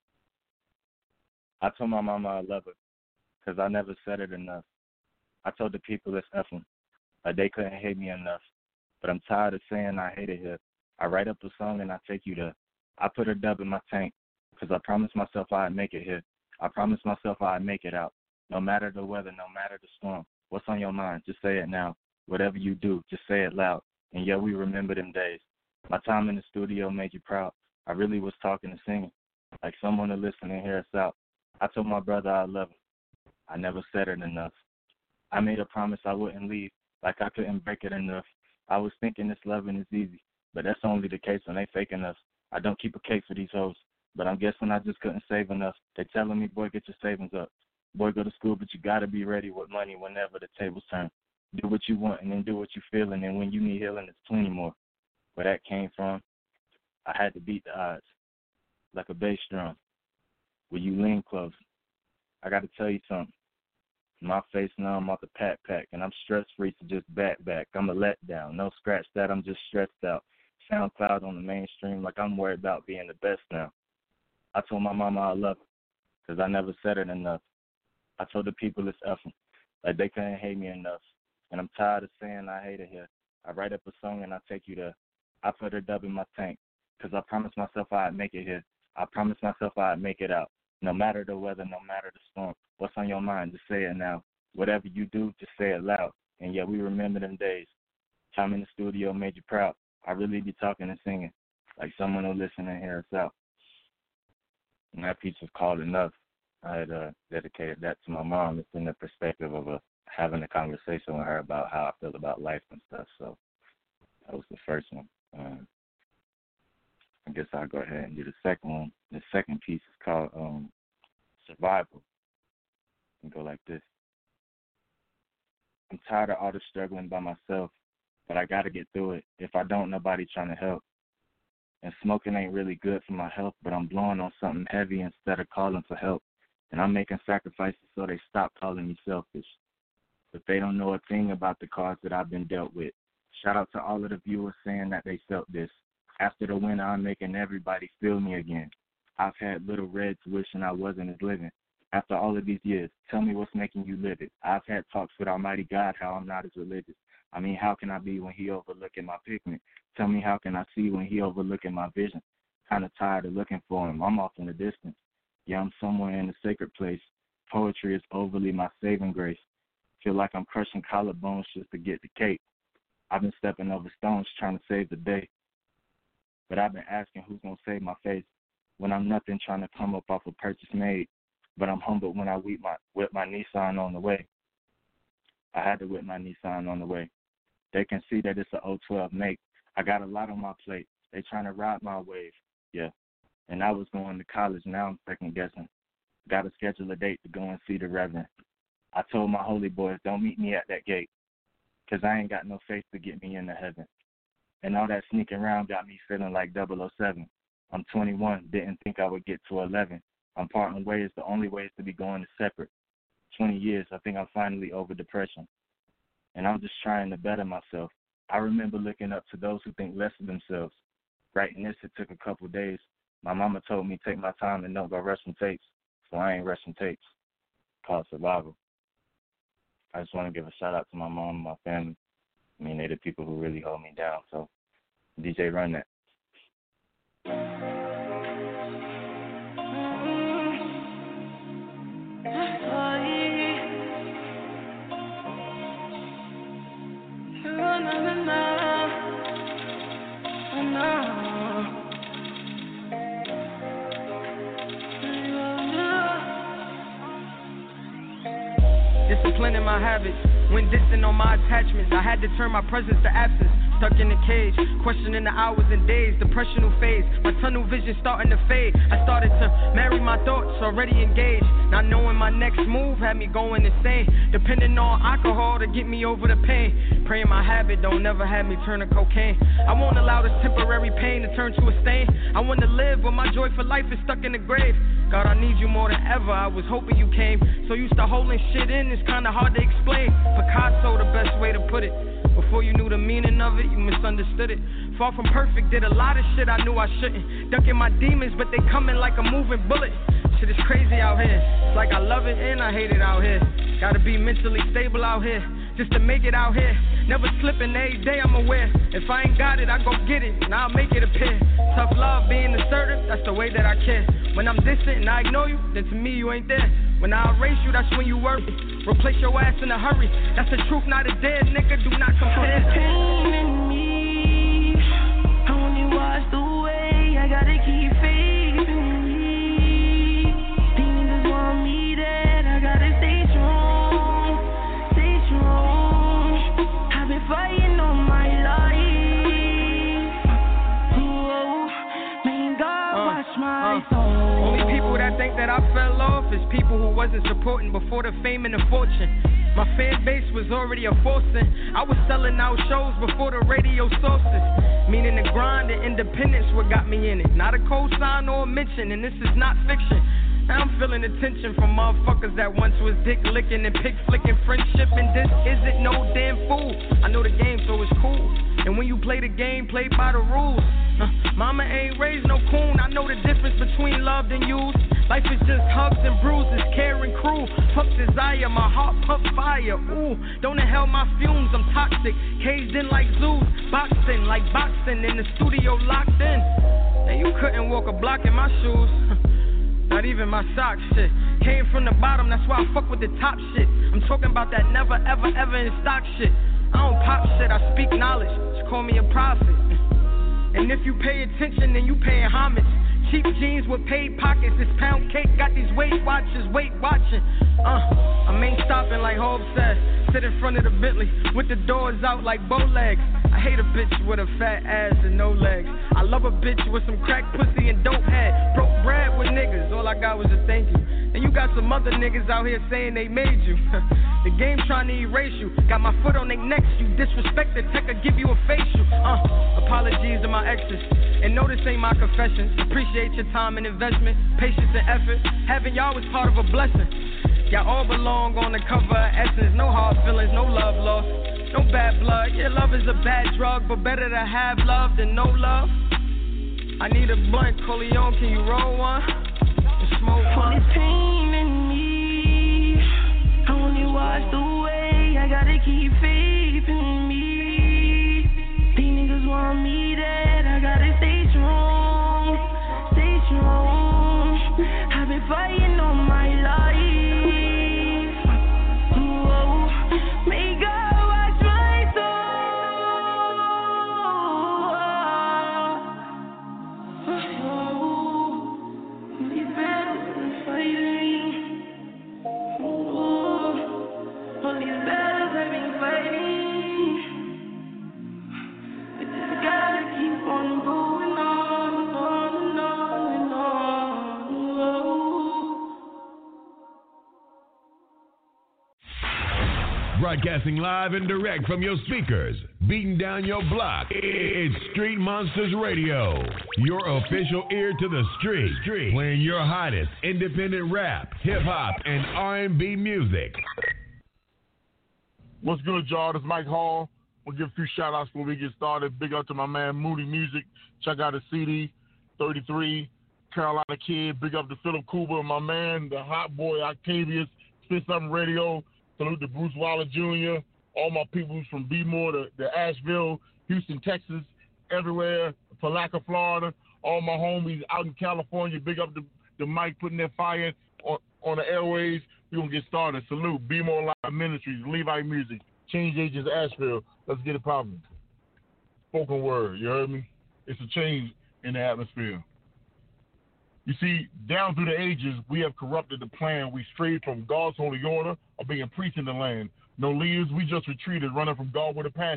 I told my mama I love her because I never said it enough. I told the people it's F them, like they couldn't hate me enough. But I'm tired of saying I hate it here. I write up a song and I take you there. I put a dub in my tank because I promised myself I'd make it here. I promised myself I'd make it out. No matter the weather, no matter the storm. What's on your mind? Just say it now. Whatever you do, just say it loud. And yeah, we remember them days. My time in the studio made you proud. I really was talking and singing, like someone to listen and hear us out. I told my brother I love him. I never said it enough. I made a promise I wouldn't leave, like I couldn't break it enough. I was thinking this loving is easy, but that's only the case when they faking us. I don't keep a cake for these hoes, but I'm guessing I just couldn't save enough. They telling me, boy, get your savings up. Boy, go to school, but you got to be ready with money whenever the tables turn. Do what you want and then do what you feel, and then when you need healing, it's plenty more. Where that came from, I had to beat the odds like a bass drum. Will you lean close? I got to tell you something. My face now, I'm off the pack, and I'm stress-free, so just back. I'm a letdown. No scratch that, I'm just stressed out. SoundCloud on the mainstream like I'm worried about being the best now. I told my mama I love her because I never said it enough. I told the people it's F them, like they couldn't hate me enough. And I'm tired of saying I hate it here. I write up a song and I take you there. I put a dub in my tank because I promised myself I'd make it here. I promised myself I'd make it out. No matter the weather, no matter the storm. What's on your mind? Just say it now. Whatever you do, just say it loud. And yeah, we remember them days. Time in the studio made you proud. I really be talking and singing, like someone who listen and hear us out. And that piece was called Enough. I had dedicated that to my mom. It's in the perspective of having a conversation with her about how I feel about life and stuff. So that was the first one. I guess I'll go ahead and do the second one. The second piece is called Survival. And go like this. I'm tired of all the struggling by myself, but I got to get through it. If I don't, nobody trying to help. And smoking ain't really good for my health, but I'm blowing on something heavy instead of calling for help. And I'm making sacrifices so they stop calling me selfish. But they don't know a thing about the cards that I've been dealt with. Shout out to all of the viewers saying that they felt this. After the win, I'm making everybody feel me again. I've had little reds wishing I wasn't as living. After all of these years, tell me what's making you live it. I've had talks with Almighty God how I'm not as religious. I mean, how can I be when he overlooking my pigment? Tell me how can I see when he overlooking my vision? Kind of tired of looking for him. I'm off in the distance. Yeah, I'm somewhere in a sacred place. Poetry is overly my saving grace. Feel like I'm crushing collarbones just to get the cake. I've been stepping over stones trying to save the day. But I've been asking who's going to save my face when I'm nothing trying to come up off a purchase made. But I'm humbled when I whip my Nissan on the way. I had to whip my Nissan on the way. They can see that it's an 012 make. I got a lot on my plate. They trying to ride my wave. Yeah. And I was going to college. Now I'm second guessing. Got to schedule a date to go and see the Reverend. I told my holy boys, don't meet me at that gate, because I ain't got no faith to get me into heaven. And all that sneaking around got me feeling like 007. I'm 21, didn't think I would get to 11. I'm parting ways, the only ways to be going is separate. 20 years, I think I'm finally over depression. And I'm just trying to better myself. I remember looking up to those who think less of themselves. Writing this, it took a couple days. My mama told me take my time and don't go rushing tapes, so I ain't rushing tapes. Called Survival. I just want to give a shout out to my mom and my family. I mean, they're the people who really hold me down, so DJ, run that. Disciplining my habits, went distant on my attachments. I had to turn my presence to absence. Stuck in a cage, questioning the hours and days. Depressional phase, my tunnel vision starting to fade. I started to marry my thoughts, already engaged. Not knowing my next move had me going insane. Depending on alcohol to get me over the pain. Praying my habit don't never have me turn to cocaine. I won't allow this temporary pain to turn to a stain. I want to live, but my joy for life is stuck in the grave. God, I need you more than ever. I was hoping you came. So used to holding shit in, it's kinda hard to explain. Picasso, the best way to put it. Before you knew the meaning of it, you misunderstood it. Far from perfect, did a lot of shit I knew I shouldn't. Ducking my demons, but they coming like a moving bullet. Shit is crazy out here. It's like I love it and I hate it out here. Gotta be mentally stable out here, just to make it out here. Never slipping, every day I'm aware. If I ain't got it, I go get it, and I'll make it appear. Tough love, being assertive, that's the way that I care. When I'm distant and I ignore you, then to me you ain't there. When I erase you, that's when you worry. Replace your ass in a hurry. That's the truth, not a dead nigga, do not compare. There's pain in me, I only watch the way. I gotta keep faith in me. Demons want me dead, I gotta stay strong, stay strong. I've been fighting all my life. Whoa, may God watch my soul. Only people that think that I fell off is people who wasn't supporting before the fame and the fortune. My fan base was already a forcing. I was selling out shows before the radio sources. Meaning the grind and independence what got me in it. Not a cosign or a mention, and this is not fiction. Now I'm feeling attention from motherfuckers that once was dick licking and pig flicking friendship, and this isn't no damn fool. I know the game, so it's cool. And when you play the game, play by the rules. Mama ain't raised no coon. I know the difference between loved and used. Life is just hugs and bruises, care and cruel. Fuck desire, my heart pump fire. Ooh, don't inhale my fumes, I'm toxic. Caged in like zoos, boxing like boxing in the studio locked in. And you couldn't walk a block in my shoes. Not even my socks, shit. Came from the bottom, that's why I fuck with the top shit. I'm talking about that never, ever, ever in stock shit. I don't pop shit, I speak knowledge. Just call me a prophet. And if you pay attention, then you paying homage. Cheap jeans with paid pockets. This pound cake got these Weight Watchers, Weight watching. I ain't stopping like Hope said. Sit in front of the Bentley with the doors out like bow legs. I hate a bitch with a fat ass and no legs. I love a bitch with some crack pussy and dope head. Broke bread with niggas, all I got was a thank you. And you got some other niggas out here saying they made you. The game trying to erase you. Got my foot on their necks, you disrespect the tech, I give you a facial. Apologies to my exes. And no, this ain't my confession. Appreciate your time and investment, patience and effort. Having y'all was part of a blessing. Y'all all belong on the cover of Essence. No hard feelings, no love lost, no bad blood. Yeah, love is a bad drug, but better to have love than no love. I need a blunt, Corleone, can you roll one? And smoke one. All this pain in me, I only watch the way. I gotta keep faith in me. These niggas want me dead, I gotta stay strong, stay strong. I've been fighting all my life. Broadcasting live and direct from your speakers, beating down your block. It's Street Monsters Radio, your official ear to the street, playing your hottest independent rap, hip-hop, and R&B music. What's good, y'all? This is Mike Hall. We'll give a few shout-outs before we get started. Big up to my man, Moody Music. Check out his CD, 33, Carolina Kid. Big up to Philip Kuba, my man, the hot boy, Octavius, Spit Something Radio. Salute to Bruce Waller Jr., all my people from B-More to Asheville, Houston, Texas, everywhere, Palaca, Florida, all my homies out in California. Big up to Mike putting their fire on the airways. We're going to get started. Salute, B-More Live Ministries, Levi Music, Change Agents Asheville. Let's get it popping. Spoken word, you heard me? It's a change in the atmosphere. You see, down through the ages, we have corrupted the plan. We strayed from God's holy order of being priests in the land. No leaders, we just retreated, running from God with a passion.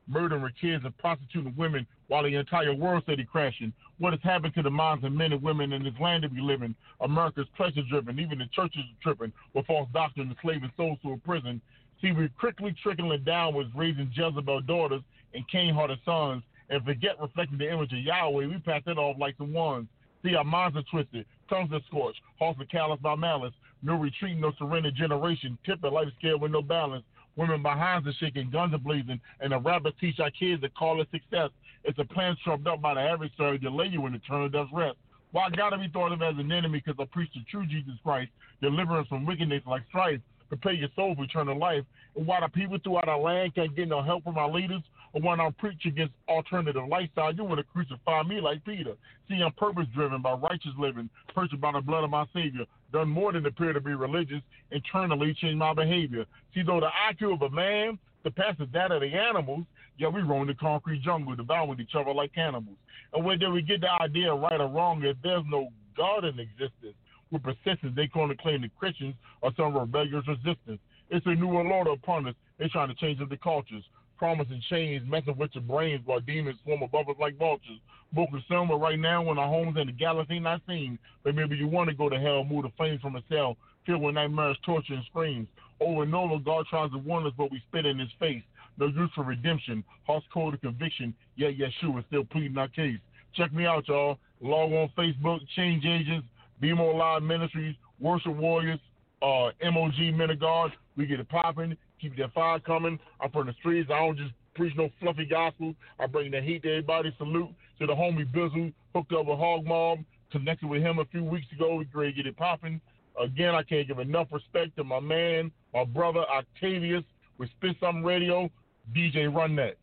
murdering kids and prostituting women while the entire world steady crashing. What has happened to the minds of men and women in this land that we live in? America's pleasure-driven. Even the churches are tripping with false doctrine, enslaving souls to a prison. See, we're quickly trickling down with raising Jezebel daughters and Cain-hearted sons, and forget reflecting the image of Yahweh. We pass that off like some ones. See, our minds are twisted, tongues are scorched, hearts are calloused by malice. No retreat, no surrender generation. Tip a life scale with no balance. Women behinds are shaking, guns are blazing, and the rappers teach our kids to call it success. It's a plan trumped up by the adversary to lay you in eternal death's rest. Well, I gotta be thought of as an enemy because I preach the true Jesus Christ, deliverance from wickedness like strife, prepare your soul for eternal life. And why the people throughout our land can't get no help from our leaders, or when I preach against alternative lifestyle, you want to crucify me like Peter. See, I'm purpose-driven by righteous living, purchased by the blood of my Savior, done more than appear to be religious, internally change my behavior. See, though the IQ of a man surpasses that of the animals, yeah, we roam the concrete jungle, devouring each other like cannibals. And where did we get the idea, right or wrong, if there's no God in existence? With persistence, they gonna claim the Christians are some rebellious resistance. It's a new world order upon us. They're trying to change up the cultures. Promising chains, messing with your brains while demons swarm above us like vultures. More concerned with right now when our homes in the galaxy not seen. But maybe you want to go to hell, move the flames from a cell, filled with nightmares, torture, and screams. Over and over, God tries to warn us, but we spit in his face. No use for redemption, heart's cold to conviction, yet Yeshua is still pleading our case. Check me out, y'all. Log on Facebook, Change Agents, Be More Live Ministries, Worship Warriors, MOG Men of God. We get it popping. Keep that fire coming. I'm from the streets. I don't just preach no fluffy gospel. I bring the heat to everybody. Salute to the homie Bizzle, hooked up with Hog Mob. Connected with him a few weeks ago. We great to get it popping. Again, I can't give enough respect to my man, my brother Octavius with Spit Something Radio, DJ Run That.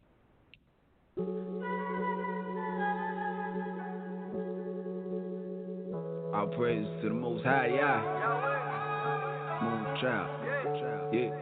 All praise to the Most High, Yah. Moon Child. Yeah.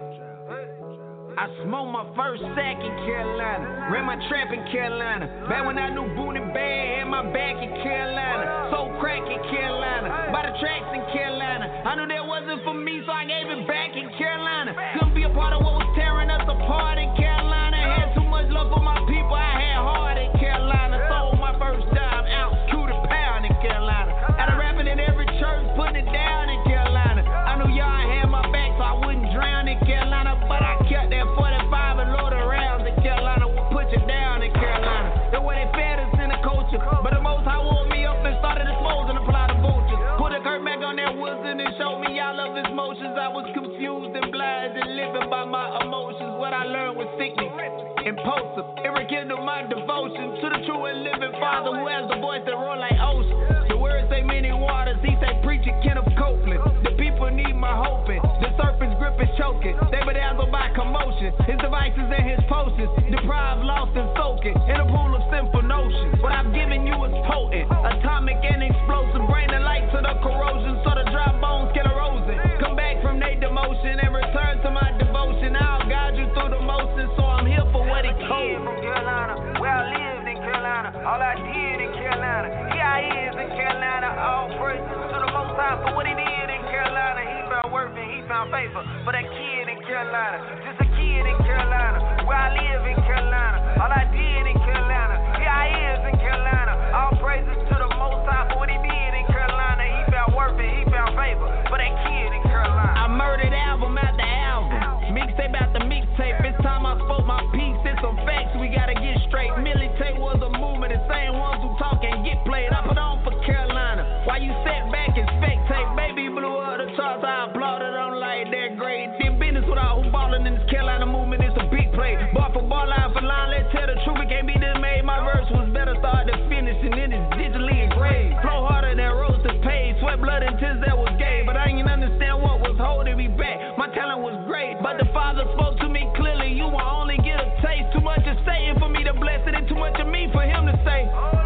I smoked my first sack in Carolina, ran my trap in Carolina. Back when I knew Boone and Bad, had my back in Carolina. Sold crack in Carolina, by the tracks in Carolina. I knew that wasn't for me, so I gave it back in Carolina. Couldn't be a part of what was tearing us apart in Carolina. Had too much love for my people, I had hard in Carolina. Sold my first dime out, to the pound in Carolina. Had a rapping in every church, putting it down in Carolina. I knew y'all had my back, so I wouldn't drown in Carolina, but I kept that 45 and load of rounds in Carolina. We'll put you down in Carolina. The way they fed us in the culture, but the Most High woke me up and started disposing and apply the vultures. Put a curtain back on that Wilson and showed me all of his motions. I was confused and blind and living by my emotions. What I learned was sickness, impulsive. It rekindled my devotion to the true and living Father who has the voice that roar like ocean. The words say many waters, he say preaching Kenneth Copeland. The people need my hoping. The serpent's grip is choking. They bedazzled by commotion. His devices and his potions, deprived, lost and soaking in a pool of sinful notions. What I've given you is potent, atomic and explosive. Bring the light to the corrosion so the dry bones get erosion. Come back from their demotion and return to my devotion. I'll guide you through the motions, so I'm here for what it told. From Carolina, where I lived in Carolina, all I did in Carolina. Here I is in Carolina, all praises to the Most High for what he did in Carolina. He found worth and he found favor for that kid in Carolina. Just a kid in Carolina, where I live in Carolina, all I did in Carolina. Here I is in Carolina, all praises to the Most High for what he did in Carolina. He found worth and he found favor for that kid in Carolina. I murdered album after album, mixtape after mixtape. It's time I spoke my piece. It's some facts we gotta get straight. Militate was a movement, the same ones who talk and get played. I put on for Carolina while you sat back and spectate. Baby blew up the charts, I applauded. I'm like that great. Did business without who ballin' in this Carolina movement. It's a big play. Bar for bar, line for line. Let's tell the truth. It can't be dismayed. My verse was better start to finish, and then it's digitally engraved. Flow harder than roasted paid. Sweat, blood, and tears that was gay. But I didn't understand what was holding me back. My talent was great, but the Father spoke to me clearly. You will only get a taste. Too much is Satan for me to bless it, and too much of me for him to say.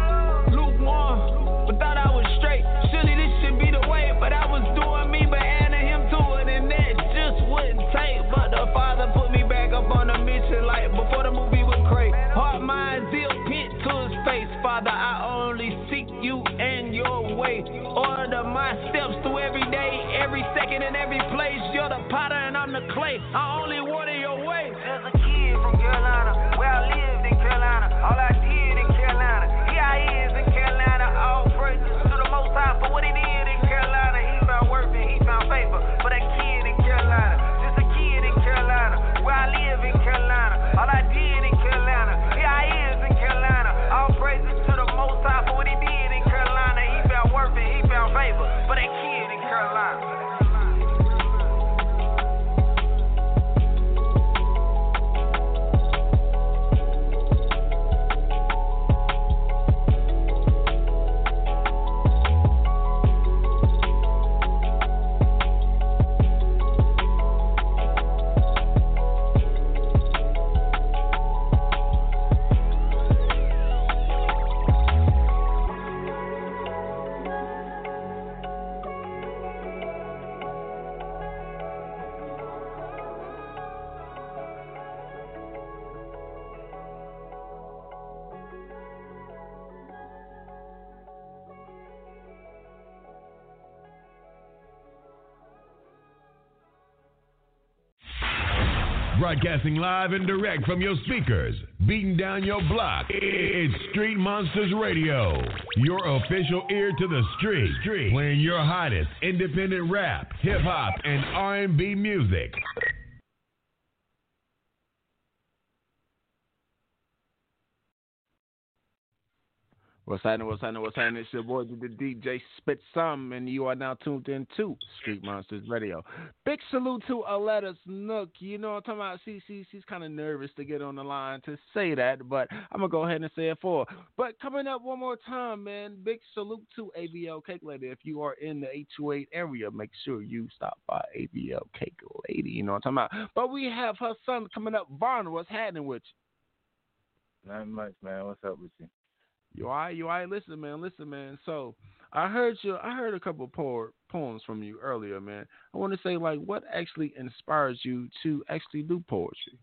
Lukewarm, but thought I was straight. Surely this should be the way, but I was doing me, but adding him to it, and that just wouldn't take. But the Father put me back up on a mission like before the movie was great. Heart, mind, zeal, pit to his face. Father, I only seek you and your way. Order my steps through every day, every second, and every place. You're the potter and I'm the clay. I only wanted your way. There's a kid from Carolina where I lived in Broadcasting live and direct from your speakers, beating down your block. It's Street Monsters Radio, your official ear to the street, playing your hottest independent rap, hip hop, and R&B music. What's happening? It's your boy, the DJ Spit Some, and you are now tuned in to Street Monsters Radio. Big salute to Aletta Snook. You know what I'm talking about? She's kind of nervous to get on the line to say that, but I'm going to go ahead and say it for her. But coming up one more time, man, big salute to ABL Cake Lady. If you are in the 828 area, make sure you stop by ABL Cake Lady. You know what I'm talking about? But we have her son coming up. Vaughn, what's happening with you? Not much, man. What's up with you? You all right? Listen, man. So I heard a couple of poems from you earlier, man. I want to say, like, what actually inspires you to actually do poetry?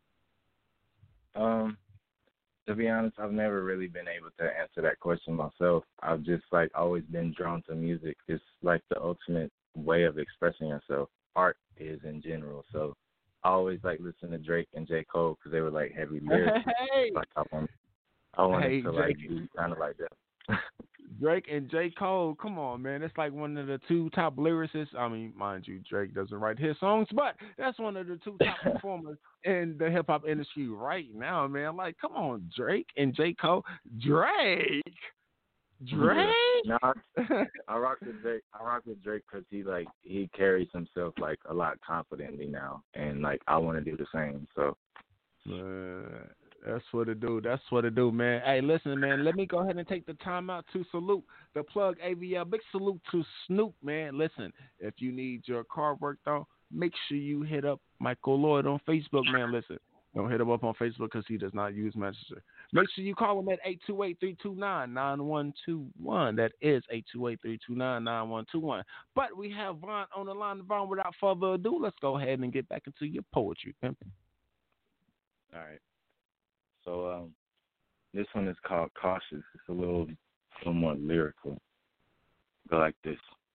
To be honest, I've never really been able to answer that question myself. I've just, like, always been drawn to music. It's, like, the ultimate way of expressing yourself. Art is in general. So I always, like, listen to Drake and J. Cole because they were, like, heavy lyrics. Hey. Like, I wanted to, like, be kind of like that. Drake and J. Cole, come on, man. It's like one of the two top lyricists. I mean, mind you, Drake doesn't write his songs, but that's one of the two top performers in the hip-hop industry right now, man. Like, come on, Drake and J. Cole. Drake? No, I rock with Drake. I rock with Drake because he carries himself, like, a lot confidently now, and, like, I want to do the same, so. That's what it do, man. Hey, listen, man, let me go ahead and take the time out to salute the plug AVL. Big salute to Snoop, man. Listen, if you need your car worked on, make sure you hit up Michael Lloyd on Facebook, man. Listen, don't hit him up on Facebook because he does not use Messenger. Make sure you call him at 828-329-9121. That is 828-329-9121. But we have Vaughn on the line. Vaughn, without further ado, let's go ahead and get back into your poetry, pimpin'. All right. So this one is called Cautious. It's a little more lyrical. Go like this.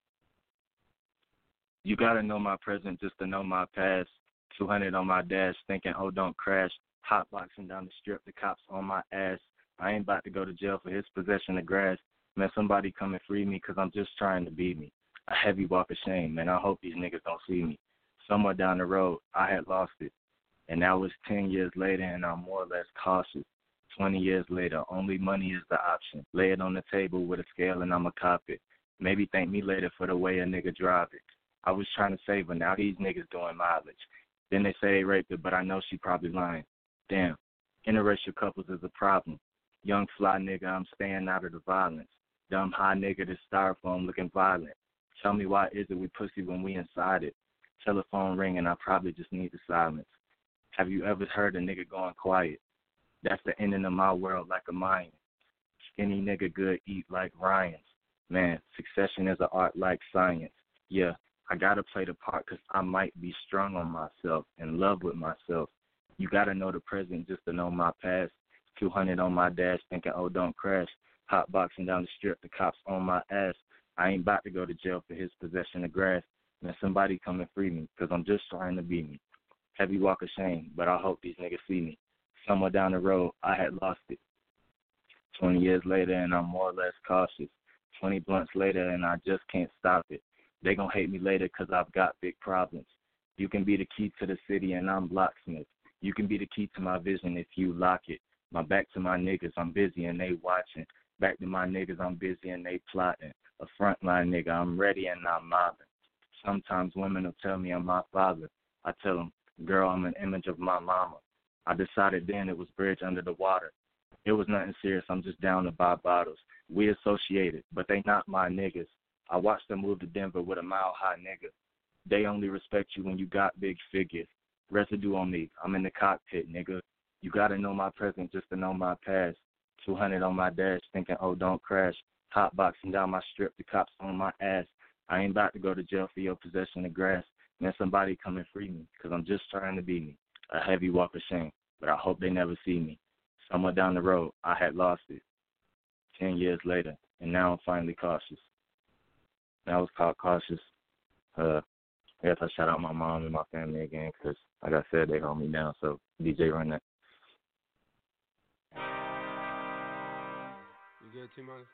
You gotta know my present just to know my past. 200 on my dash, thinking, oh, don't crash. Hotboxing down the strip, the cops on my ass. I ain't about to go to jail for his possession of grass. Man, somebody come and free me because I'm just trying to be me. A heavy walk of shame, man. I hope these niggas don't see me. Somewhere down the road, I had lost it. And now it's 10 years later, and I'm more or less cautious. 20 years later, only money is the option. Lay it on the table with a scale, and I'ma cop it. Maybe thank me later for the way a nigga drive it. I was trying to save her, now these niggas doing mileage. Then they say they raped her, but I know she probably lying. Damn, interracial couples is a problem. Young fly nigga, I'm staying out of the violence. Dumb high nigga, this styrofoam looking violent. Tell me why is it we pussy when we inside it? Telephone ringing, I probably just need the silence. Have you ever heard a nigga going quiet? That's the ending of my world like a Mayan. Skinny nigga good eat like Ryan's. Man, succession is an art like science. Yeah, I gotta play the part because I might be strung on myself, in love with myself. You gotta know the present just to know my past. 200 on my dash, thinking, oh, don't crash. Hotboxing down the strip, the cops on my ass. I ain't about to go to jail for his possession of grass. Man, somebody come and free me because I'm just trying to be me. Heavy walk of shame, but I hope these niggas see me. Somewhere down the road, I had lost it. 20 years later, and I'm more or less cautious. 20 blunts later, and I just can't stop it. They gon' hate me later because I've got big problems. You can be the key to the city, and I'm locksmith. You can be the key to my vision if you lock it. My back to my niggas, I'm busy, and they watching. Back to my niggas, I'm busy, and they plotting. A frontline nigga, I'm ready, and I'm mobbing. Sometimes women will tell me I'm my father. I tell them, girl, I'm an image of my mama. I decided then it was bridge under the water. It was nothing serious. I'm just down to buy bottles. We associated, but they not my niggas. I watched them move to Denver with a mile-high nigga. They only respect you when you got big figures. Residue on me. I'm in the cockpit, nigga. You got to know my present just to know my past. 200 on my dash, thinking, oh, don't crash. Hotboxing down my strip, the cops on my ass. I ain't about to go to jail for your possession of grass. Man, somebody come and free me, because I'm just trying to be me. A heavy walk of shame, but I hope they never see me. Somewhere down the road, I had lost it. 10 years later, and now I'm finally cautious. That was called Cautious. I guess I shout out my mom and my family again because, like I said, they hold me down. So, DJ, run that. You good, T-Money?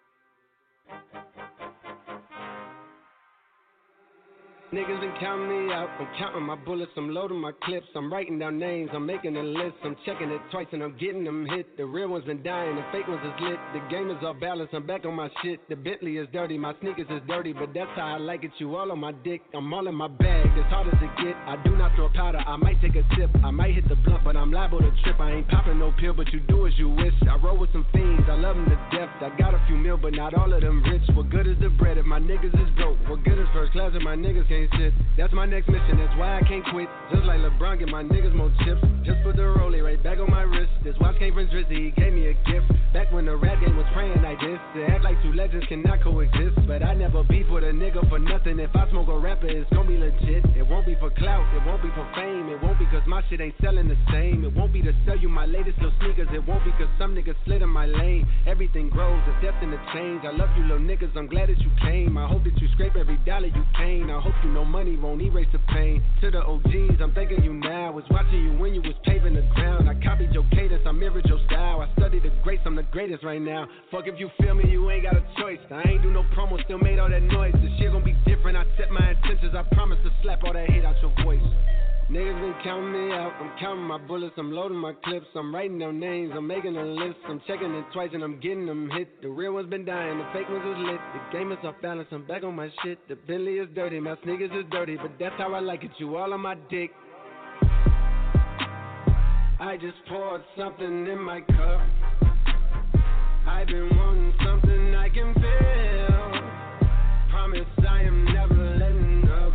Niggas been counting me out, I'm counting my bullets, I'm loading my clips, I'm writing down names, I'm making a list, I'm checking it twice and I'm getting them hit. The real ones been dying, the fake ones is lit, the game is off balance, I'm back on my shit. The Bentley is dirty, my sneakers is dirty, but that's how I like it, you all on my dick, I'm all in my bag, as hard as it get. I do not throw powder, I might take a sip, I might hit the blunt, but I'm liable to trip. I ain't popping no pill, but you do as you wish. I roll with some fiends, I love them to death. I got a few mil, but not all of them rich. What good is the bread if my niggas is broke? What good is first class if my niggas can't sit? That's my next mission, that's why I can't quit. Just like LeBron, get my niggas more chips. Just put the rollie right back on my wrist. This watch came from Drizzy, he gave me a gift. Back when the rap game was praying like this. To act like two legends cannot coexist. But I never beef with a nigga for nothing. If I smoke a rapper, it's gonna be legit. It won't be for clout, it won't be for fame. It won't be cause my shit ain't selling the same. It won't be to sell you my latest little sneakers. It won't be cause some niggas slid in my lane. Everything grows, it's destined to change. I love you little niggas, I'm glad that you came. I hope that you scrape every dollar you can. I hope you know money won't erase the pain. To the OGs, I'm thanking you now. Was watching you when you was paving the ground. I copied your cadence, I mirrored your style. I studied the greats, I'm the greatest right now. Fuck if you feel me, you ain't got a choice. I ain't do no promo, still made all that noise. This shit gon' be different, I set my intentions. I promise to slap all that hate out your voice. Niggas been counting me out, I'm counting my bullets, I'm loading my clips, I'm writing down names, I'm making a list, I'm checking it twice and I'm getting them hit. The real ones been dying, the fake ones is lit, the game is off balance, I'm back on my shit. The Bentley is dirty, my sneakers is dirty, but that's how I like it, you all on my dick. I just poured something in my cup, I've been wanting something I can feel. Promise I am never letting up.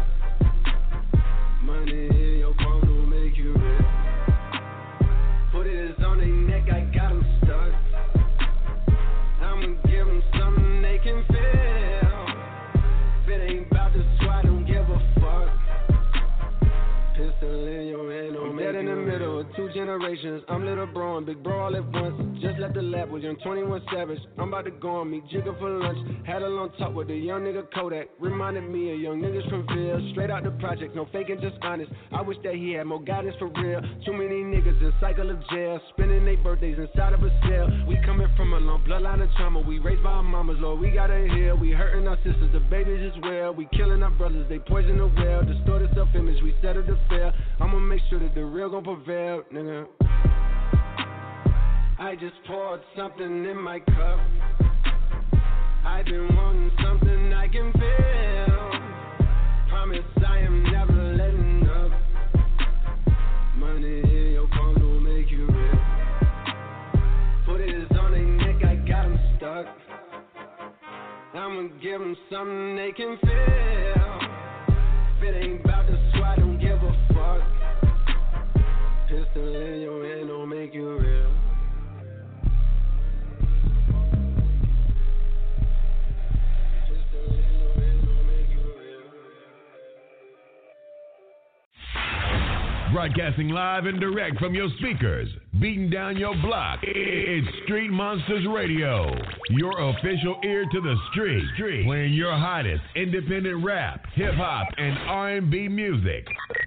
Money in your phone will make you rich. Put it on their neck, I got them stuck. I'ma give them something they can feel. If it ain't about the swat, don't give a fuck. Pistol in your hand, don't make in the middle of two generations. I'm little bro and big bro all at once. Just left the lab with young 21 Savage. I'm about to go on me, jigger for lunch. Had a long talk with a young nigga Kodak. Reminded me of young niggas from Ville. Straight out the project, no faking, just honest. I wish that he had more guidance for real. Too many niggas in cycle of jail, spending their birthdays inside of a cell. We coming from a long bloodline of trauma. We raised by our mamas, Lord, we gotta heal. We hurting our sisters, the babies as well. We killing our brothers, they poison the well. Distorted self-image, we settle to fail. I'ma make sure that the real gon' prevail, nigga. I just poured something in my cup. I've been wanting something I can feel. Promise I am never letting up. Money in your phone will make you rich. Put it on their neck, I got them stuck. I'ma give them something they can feel. If it ain't about the swat, don't give a fuck. Pistol in your hand don't make you real. Broadcasting live and direct from your speakers, beating down your block. It's Street Monsters Radio, your official ear to the street, playing your hottest independent rap, hip hop, and R&B music.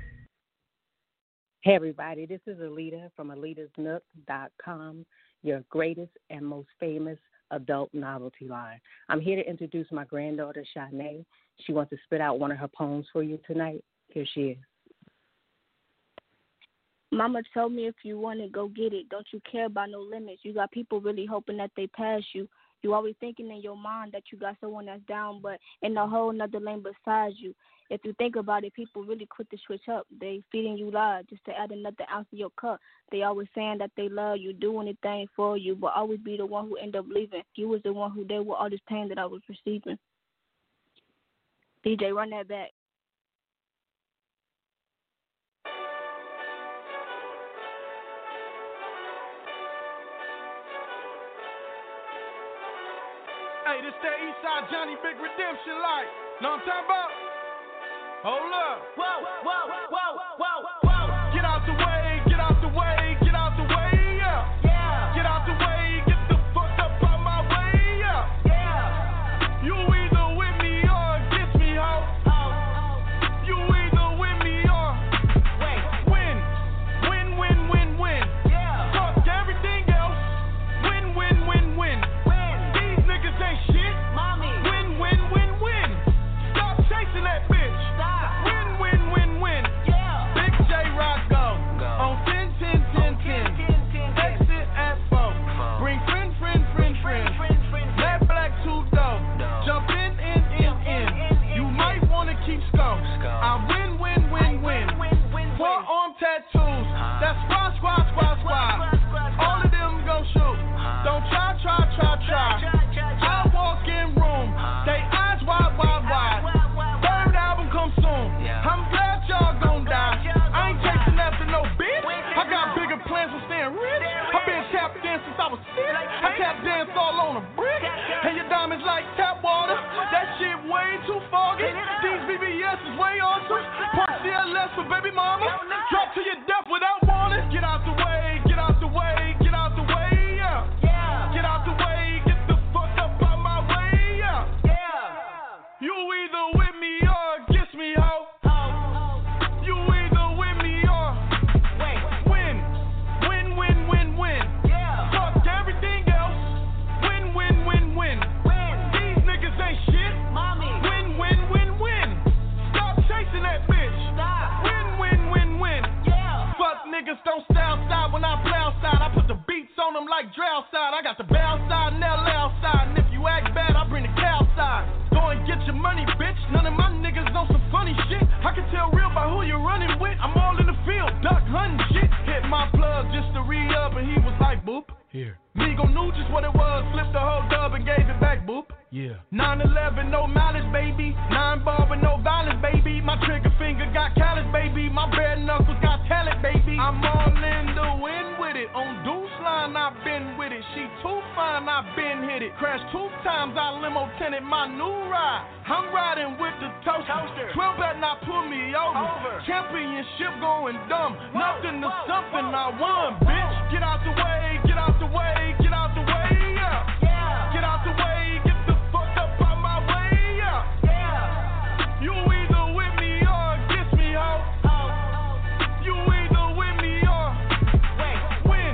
Hey everybody, this is Alita from AlitasNook.com, your greatest and most famous adult novelty line. I'm here to introduce my granddaughter, Shanae. She wants to spit out one of her poems for you tonight. Here she is. Mama told me if you want it, go get it. Don't you care about no limits. You got people really hoping that they pass you. You always thinking in your mind that you got someone that's down, but in a whole nother lane besides you. If you think about it, people really quick to switch up. They feeding you lies just to add another ounce of your cup. They always saying that they love you, do anything for you, but always be the one who end up leaving. You was the one who dealt with all this pain that I was receiving. DJ, run that back. Hey, this that Eastside Johnny Big Redemption like. Know what I'm talking about? Hold up. Whoa, whoa, whoa, whoa, whoa. Get out the way, get out the way, get out the way, yeah. Yeah. Get out the way, get the fuck up out my way, yeah. Yeah. You either with me or against me, ho. You either ain't too foggy. These BBS is way awesome. Park CLS for baby mama. Drop to your death without warning. Get out the way, get out the way, get out the way, yeah. Get out the way, get the fuck up out my way, yeah. You either with me or against me, ho. You either with me or win. Win. Fuck everything else. Win. These niggas ain't shit. Win. Stop chasing that bitch. Win. Fuck niggas don't stay outside when I play outside. I put the beats on them like Drought side. I got the bow side and LL side. And if you act bad, I bring the cow side. Go and get your money, bitch. None of my niggas know some funny shit. I can tell real by who you're running with. I'm all in the field, duck hunting shit. Hit my plug just to re-up and he was like, boop. Here. Migo knew just what it was, flipped the whole dub and gave it back, boop. Yeah. 9/11, no malice, baby. 9-ball with no violence, baby. My trigger finger got callous, baby. My bare knuckles got talent, baby. I'm all in the wind with it. On Deuce line, I've been with it. She too fine, I've been hit it. Crashed 2 times, I limo tented my new ride. I'm riding with the toaster. 12 better not pull me over. Championship going dumb. Nothing to something, I won, bitch. Get out the way, get out the way, get out the way, yeah. Get out the way, get the fuck up out my way, yeah. You either with me or against me, ho. You either with me or win.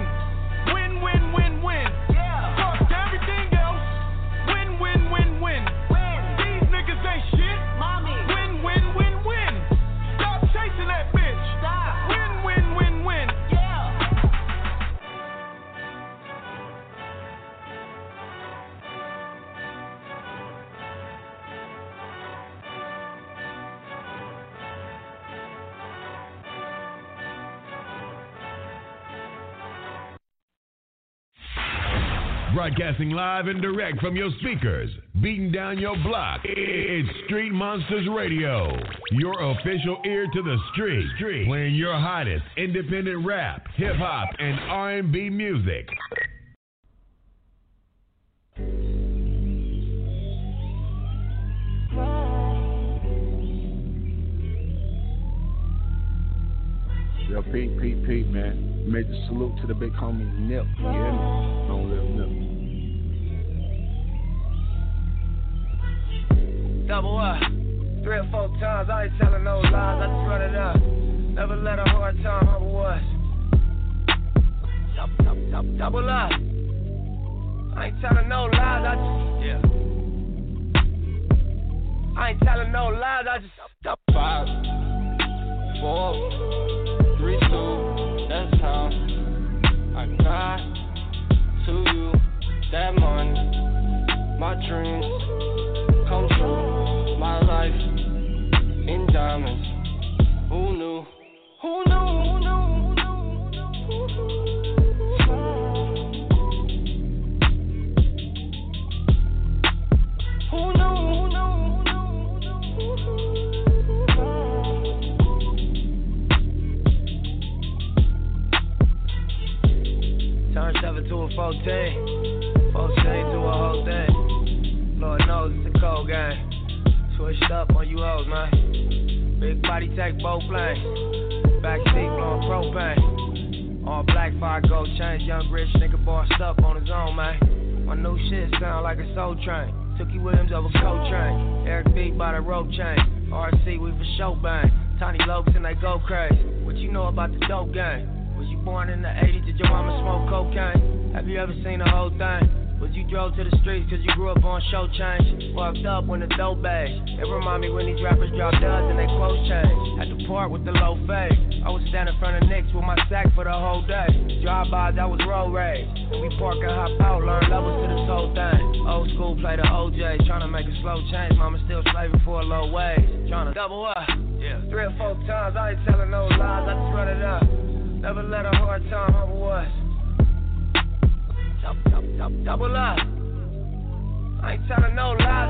Fuck everything else. Win. These niggas ain't shit. Win. Stop chasing that bitch. Win. Broadcasting live and direct from your speakers, beating down your block. It's Street Monsters Radio, your official ear to the street, playing your hottest independent rap, hip hop, and R&B music. Yo, Pete, man. Major salute to the big homie Nip. You hear me? Don't live Nip. Double up, 3 or 4 times, I ain't telling no lies, I just run it up. Never let a hard time humble us. Double up, I ain't telling no lies, I ain't telling no lies, I just 5, 4, 3, 2, that's how I got to you. That money, my dreams come true. My life in diamonds. Who knew? Who Turn 7 to a 14. 14 to a whole thing. Lord knows it's a cold game. Switched up on you hoes, man. Big body take both lanes. Backseat blowing propane. All black, 5 gold chains. Young rich nigga bossed up on his own, man. My new shit sound like a soul train. Tookie Williams over Coltrane. Eric B by the rope chain. RC, we for show bang. Tiny Lopes and they go crazy. What you know about the dope game? Was you born in the 80s? Did your mama smoke cocaine? Have you ever seen the whole thing? Was you drove to the streets cause you grew up on show change? Fucked up when the dope bags. It remind me when these rappers drop duds and they clothes change. Had to part with the low fade. I was standing in front of Knicks with my sack for the whole day. Drive-bys, that was road rage. And we park and hop out, learn levels to this whole thing. Old school play the OJ, trying to make a slow change. Mama still slaving for a low wage. Trying to double up. 3 or 4 times, I ain't telling no lies, I just run it up. Never let a hard time humble us. Double up. I ain't telling no lies,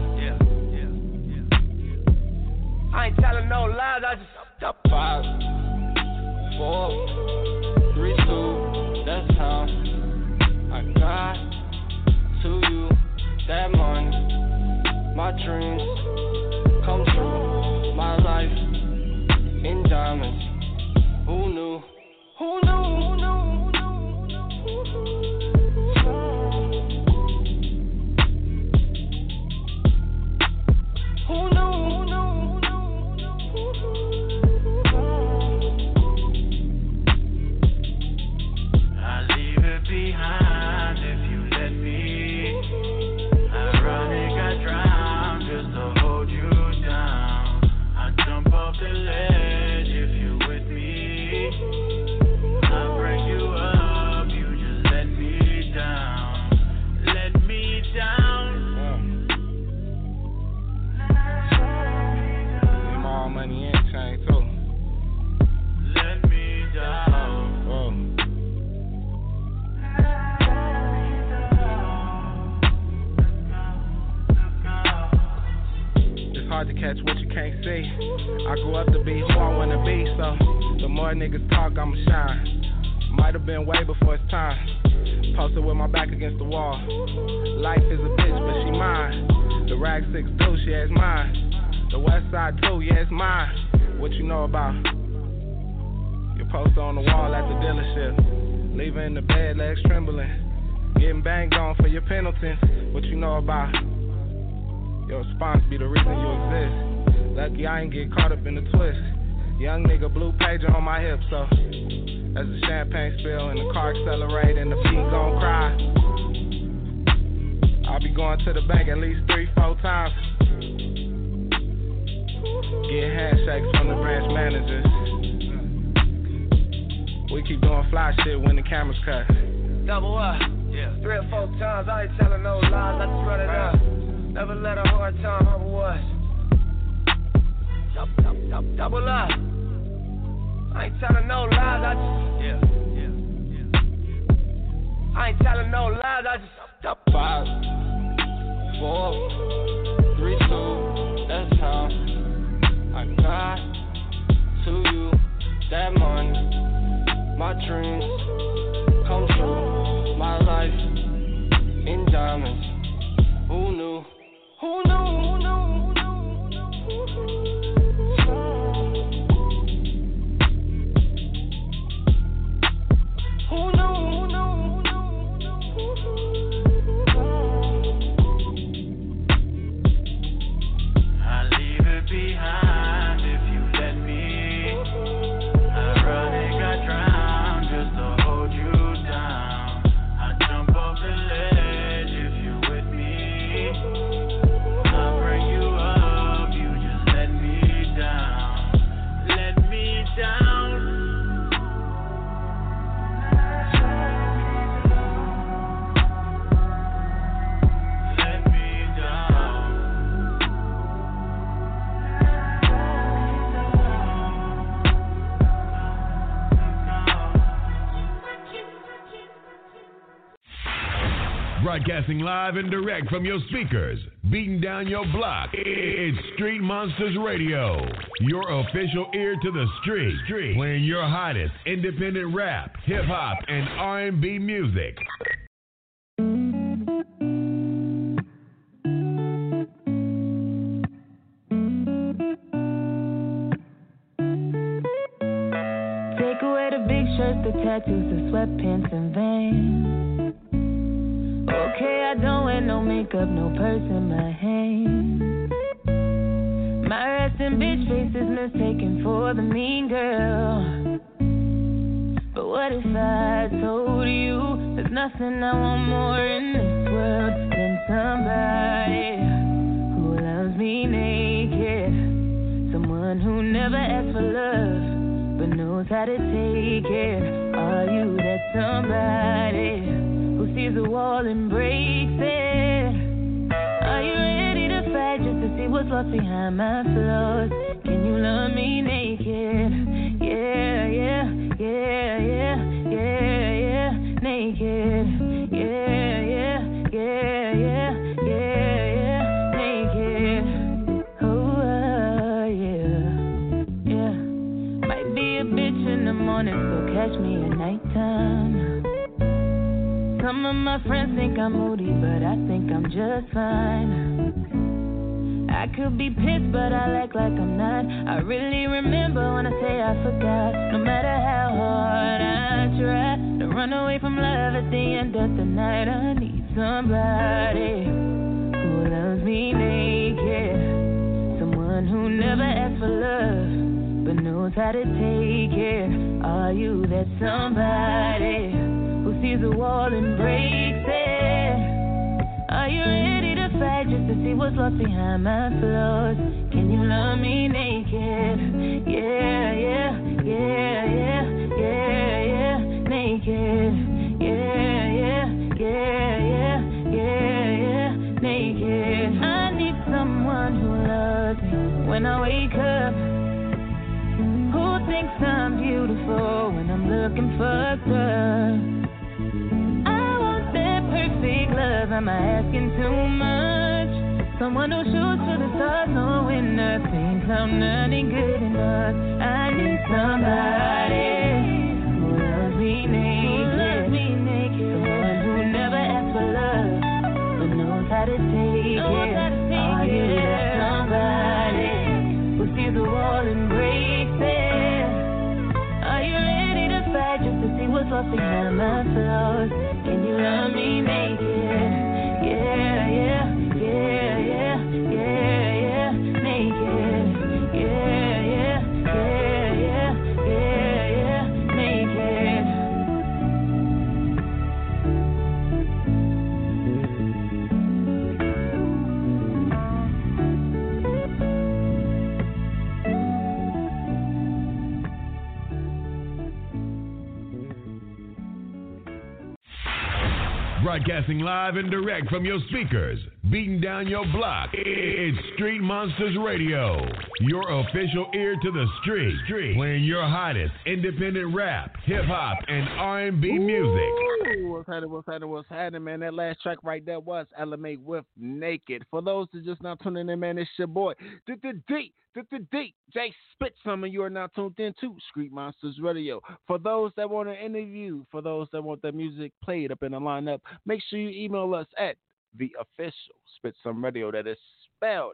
I ain't telling no lies, I just 5, 4, 3, 2, that's how I got to you. That money, my dreams come true. My life in diamonds. Who knew? Who knew? Who knew? Behind if you let me. Ironic, I drown just to hold you down. I jump off the ledge if you with me. I bring you up, you just let me down. Let me down. More money and chain too. Let me down. Hard to catch what you can't see. I grew up to be who I wanna be, so the more niggas talk, I'ma shine. Might have been way before it's time. Posted with my back against the wall. Life is a bitch, but she mine. The rag 6'2", yeah, it's mine. The west side too, yeah, it's mine. What you know about? Your poster on the wall at the dealership. Leaving in the bed, legs trembling. Getting banged on for your penalties. What you know about? Your response be the reason you exist. Lucky I ain't get caught up in the twist. Young nigga blue pager on my hip, so as the champagne spill and the car accelerate and the beat gon' cry, I'll be going to the bank at least 3-4 times. Get handshakes from the branch managers. We keep doing fly shit when the cameras cut. Double up, yeah. 3 or 4 times, I ain't telling no lies, I just run it up. Never let a hard time humble us. Double up. I ain't telling no lies, I just I ain't telling no lies, I just 5, 4, 3, 2, that's how I got to you. That money, my dreams come true. My life in diamonds. Who knew? Who knew? Who knew? Who knew? I leave it behind if you let me. Ironic, I drown just to hold you down. I jump off the ledge if you with me. I bring you up, you just let me down. Let me down. Broadcasting live and direct from your speakers, beating down your block. It's Street Monsters Radio, your official ear to the street, playing your hottest independent rap, hip hop, and R&B music. Take away the big shirts, the tattoos, the sweatpants and Vans. Okay, I don't wear no makeup, no purse in my hand. My resting bitch face is mistaken for the mean girl. But what if I told you there's nothing I want more in this world than somebody who loves me naked. Someone who never asks for love but knows how to take it. Are you that somebody who sees a wall and breaks it? Are you ready to fight just to see what's lost behind my flaws? Can you love me naked? Yeah, yeah, yeah, yeah, yeah, yeah, naked. Yeah, yeah, yeah, yeah, yeah, yeah, naked. Oh, yeah, yeah. Might be a bitch in the morning, so catch me at nighttime. Some of my friends think I'm moody, but I think I'm just fine. I could be pissed, but I act like I'm not. I really remember when I say I forgot. No matter how hard I try to run away from love at the end of the night, I need somebody who loves me naked. Someone who never asks for love, but knows how to take it. Are you that somebody who sees a wall and breaks it? Are you ready to fight just to see what's lost behind my flaws? Can you love me naked? Yeah, yeah, yeah, yeah, yeah, yeah, naked. Yeah, yeah, yeah, yeah, yeah, yeah, naked. I need someone who loves me when I wake up, who thinks I'm beautiful when I'm looking fucked up. Perfect love, am I asking too much? Someone who shoots for the stars, knowing nothing, come nothing good enough. I need somebody who loves me naked, someone who never asks for love, but knows how to take it. Are you that somebody who sees the wall and breaks it? Are you ready to fight just to see what's lost behind my flaws? Can you love me naked? Yeah, yeah, yeah, yeah, yeah, yeah, naked. Yeah, yeah, yeah, yeah, yeah, yeah, naked. Broadcasting live and direct from your speakers, beating down your block. It's Street Monsters Radio, your official ear to the street, playing your hottest independent rap, hip hop, and R&B music. What's happening, man? That last track right there was LMA with Naked. For those that just now tuning in, man, it's your boy, the D, Jay Spit Some, and you are now tuned in to Street Monsters Radio. For those that want an interview, for those that want their music played up in the lineup, make sure you email us at the official Spit Some Radio. That is spelled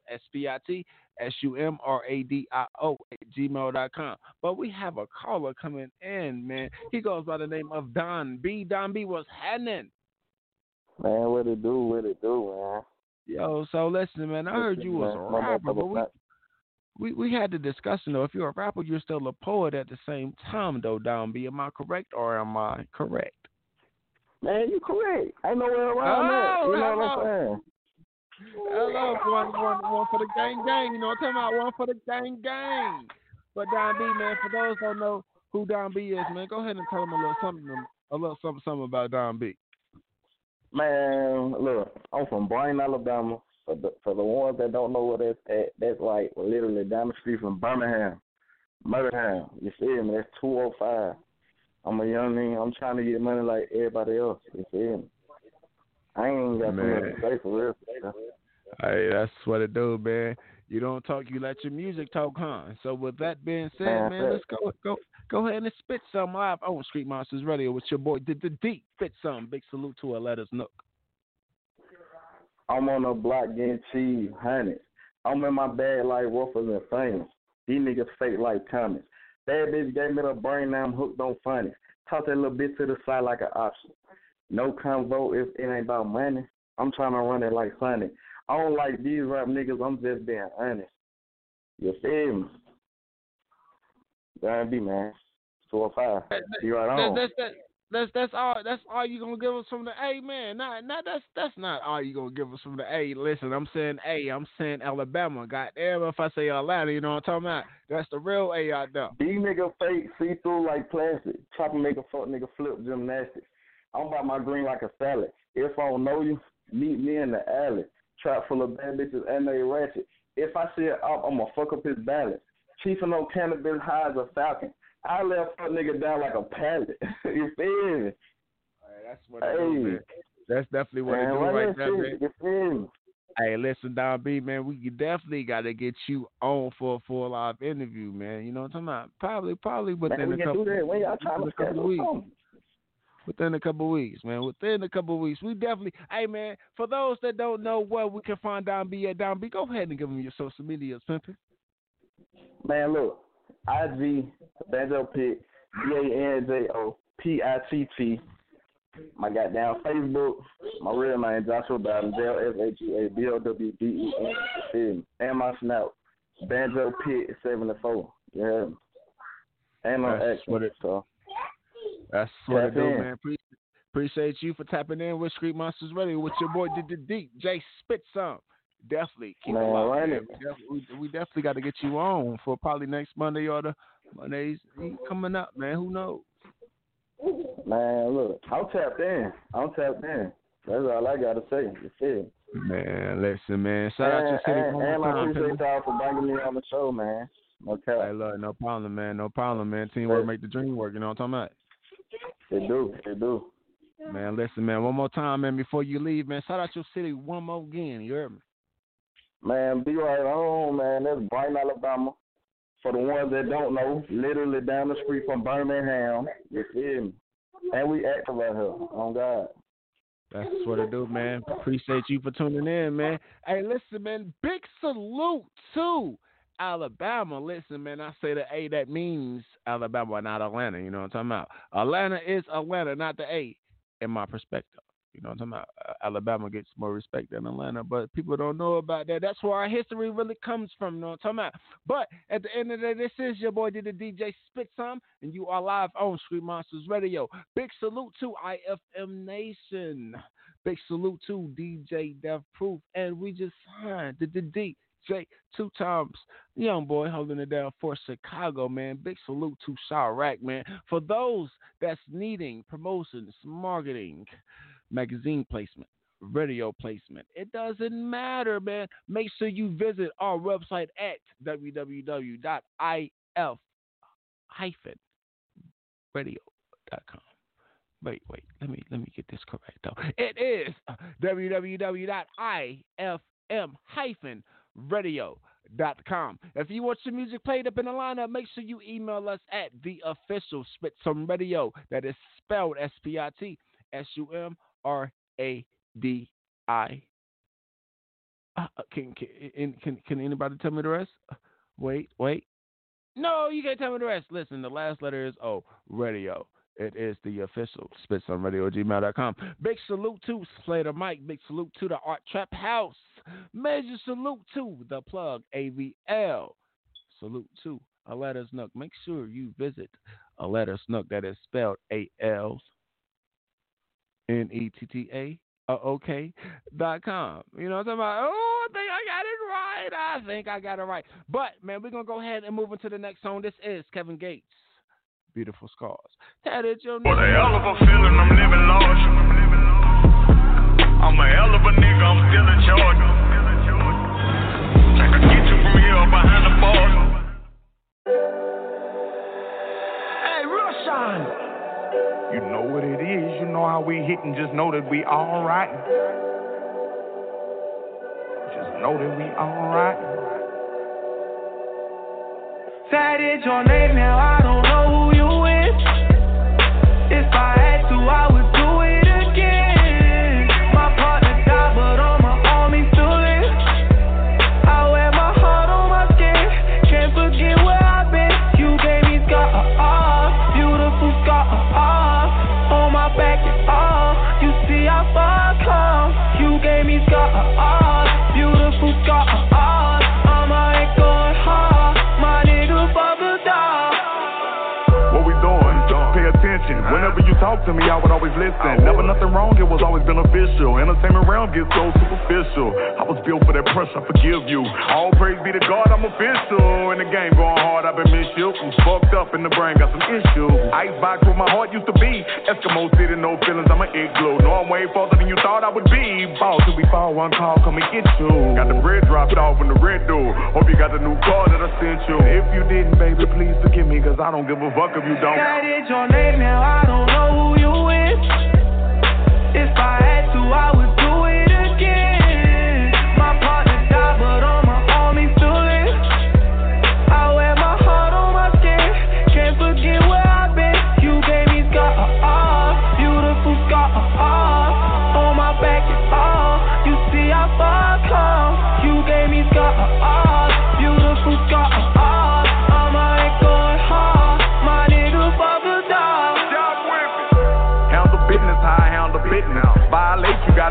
SPITSUMRADIO@gmail.com. But we have a caller coming in, man. He goes by the name of Don B. Don B, what's happening? Man, what it do, man? Yo, so listen, man, I heard you was a rapper, but we had to discuss, though, if you're a rapper, you're still a poet at the same time, though, Don B. Am I correct or am I correct? Man, you correct. Ain't nowhere around that. You know what I'm saying? Hello, one for the gang. You know what I'm talking about? One for the gang. But Don B, man, for those who don't know who Don B is, man, go ahead and tell them a little something about Don B. Man, look, I'm from Bryan, Alabama. For the ones that don't know what that's at, that's like literally down the street from Birmingham, Murderham. You feel me? That's 205. I'm a young nigga. I'm trying to get money like everybody else. You feel me? I ain't got nothing to say for real. Hey, that's what it do, man. You don't talk, you let your music talk, huh? So with that being said, man, let's go ahead and spit some live on Street Monsters Radio with your boy the D. Spit some. Big salute to Atlanta's Nook. I'm on the block getting cheese, honey. I'm in my bag like Ruffles and Famous. These niggas fake like Thomas. Bad bitch gave me the brain, now I'm hooked on funny. Toss that little bitch to the side like an option. No convo if it ain't about money. I'm trying to run it like Sonny. I don't like these rap niggas, I'm just being honest. You feel me? R&B, man. 205. You right on. That's all you gonna give us from the A, man. That's not all you gonna give us from the A. Listen, I'm saying A. I'm saying Alabama. Goddamn, if I say Atlanta, you know what I'm talking about? That's the real A out there. These niggas fake, see through like plastic. Chop and make a fuck nigga flip gymnastics. I'm about my green like a salad. If I don't know you, meet me in the alley. Trap full of bad bitches and they ratchet. If I see it up, I'ma fuck up his balance. Chief of no cannabis high as a falcon. I left that nigga down like a pallet. You feel me? Right, that's what it is, man. That's definitely what it do right there, man. You feel me? Hey, listen, Don B, man, we definitely got to get you on for a full live interview, man. You know what I'm talking about? Probably within a couple of weeks. Within a couple of weeks, man. Within a couple of weeks. We definitely, hey, man, for those that don't know where we can find Don B at Don B, go ahead and give them your social media, Pimpin'. Man, look, IG, Banjo Pitt, BANJOPITT. My goddamn Facebook, my real name, Joshua Bowden, JLSHABOWDEN. And my Snap, Banjo Pitt 74. Yeah. And on X. So. That's what I do, man. Appreciate you for tapping in with Street Monsters Radio with your boy DJ Spit Some. Definitely keep it locked. We definitely got to get you on for probably next Monday or the Mondays coming up, man. Who knows? Man, look, I'm tapped in. That's all I got to say. You see? Man, listen, man. Shout out to City and I appreciate y'all for bringing me on the show, man. Okay. Hey, look, no problem, man. Teamwork make the dream work. You know what I'm talking about? They do. Man, listen, man. One more time, man, before you leave, man. Shout out your city one more again. You heard me? Man, be right on, man. That's Brighton, Alabama. For the ones that don't know, literally down the street from Birmingham. You feel me? And we active out here. On God. That's what I do, man. Appreciate you for tuning in, man. Hey, listen, man. Big salute to Alabama. Listen, man, I say the A, that means Alabama, not Atlanta. You know what I'm talking about? Atlanta is Atlanta, not the A, in my perspective. You know what I'm talking about? Alabama gets more respect than Atlanta, but people don't know about that. That's where our history really comes from. You know what I'm talking about? But at the end of the day, this is your boy, DJ Spit Some, and you are live on Street Monsters Radio. Big salute to IFM Nation. Big salute to DJ Death Proof. And we just signed the DJ 2 times, young boy holding it down for Chicago, man. Big salute to Chirac, man. For those that's needing promotions, marketing, magazine placement, radio placement, it doesn't matter, man. Make sure you visit our website at www.if-radio.com. Wait, let me get this correct though. It is www.ifm-radio.com. If you want your music played up in the lineup, make sure you email us at the official Spit Some Radio. That is spelled SPITSUMRADI. Can anybody tell me the rest? Wait. No, you can't tell me the rest. Listen, the last letter is O, radio. It is the official Spit Some Radio, gmail.com. Big salute to Slater Mike. Big salute to the Art Trap House. Major salute to the Plug AVL. Salute to Aletta Snook. Make sure you visit Aletta Snook. That is spelled ALNETTA.com. You know what I'm talking about? Oh, I think I got it right. But, man, we're going to go ahead and move into the next song. This is Kevin Gates, Beautiful Scars. Tatted your name. What a hell of a feeling, I'm living large. I'm a hell of a nigga, I'm still in charge. I can get you from here behind the bars. Hey, Rushan! You know what it is, you know how we hit, and just know that we alright. Just know that we alright. Tatted your name, now I don't know who you is. If I had to, I would do it again. My partner died, but all my army still live. I wear my heart on my skin. Can't forget where I've been. You gave me scars, beautiful scars. On my back and all. You see how far I come. You gave me scars, beautiful scars. I'ma ain't going hard. My nigga bubble dog. What we doing? Pay attention. Whenever you talk to me, I would always listen. Never nothing wrong, it was always beneficial. Entertainment realm gets so superficial. I was built for that pressure, I forgive you. All praise be to God, I'm official. In the game going hard, I've been missed you. I'm fucked up in the brain, got some issues. Icebox where my heart used to be. Eskimo city, no feelings, I'm an igloo. No, I'm way farther than you thought I would be. Ball till we fall, one call, come and get you. Got the bread dropped off in the red door. Hope you got the new car that I sent you. If you didn't, baby, please forgive me, cause I don't give a fuck if you don't. That is your name, now I don't know who you is. If I had to, I would do it again. My partner died, but all my army still live. I wear my heart on my skin. Can't forget where I've been. You gave me scars, beautiful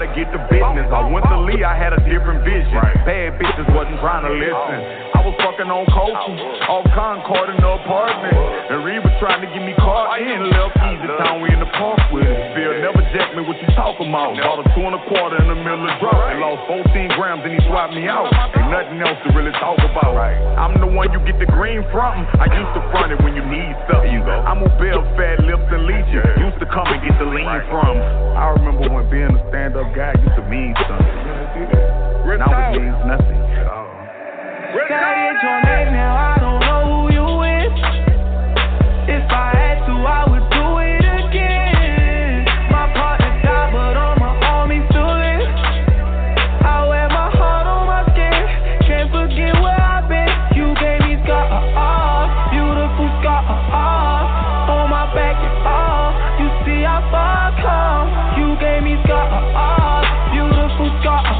to get the business. I went to Lee, I had a different vision. Bad bitches wasn't trying to listen. I was fucking on coaching, off Concord in the apartment. And Reba tried to give me car in, left Easy Town, we in the park with it. Phil never jacked me, what you talking about? Bought a 2 1/4 in the middle of drop and lost 14 grams and he swapped me out. Ain't nothing else to really talk about. I'm the one you get the green from. I used to front it when you need something. I'm a Bell, fat lips and leeches. Used to come and get the lean from. I remember when being a stand-up guy used to mean something. Now it means nothing. That is your name now, I don't know who you is. If I had to, I would do it again. My partner died, but all my army still live. I wear my heart on my skin. Can't forget where I've been. You gave me scars, beautiful scars. On my back and all. You see how far I come. You gave me scars, beautiful scars.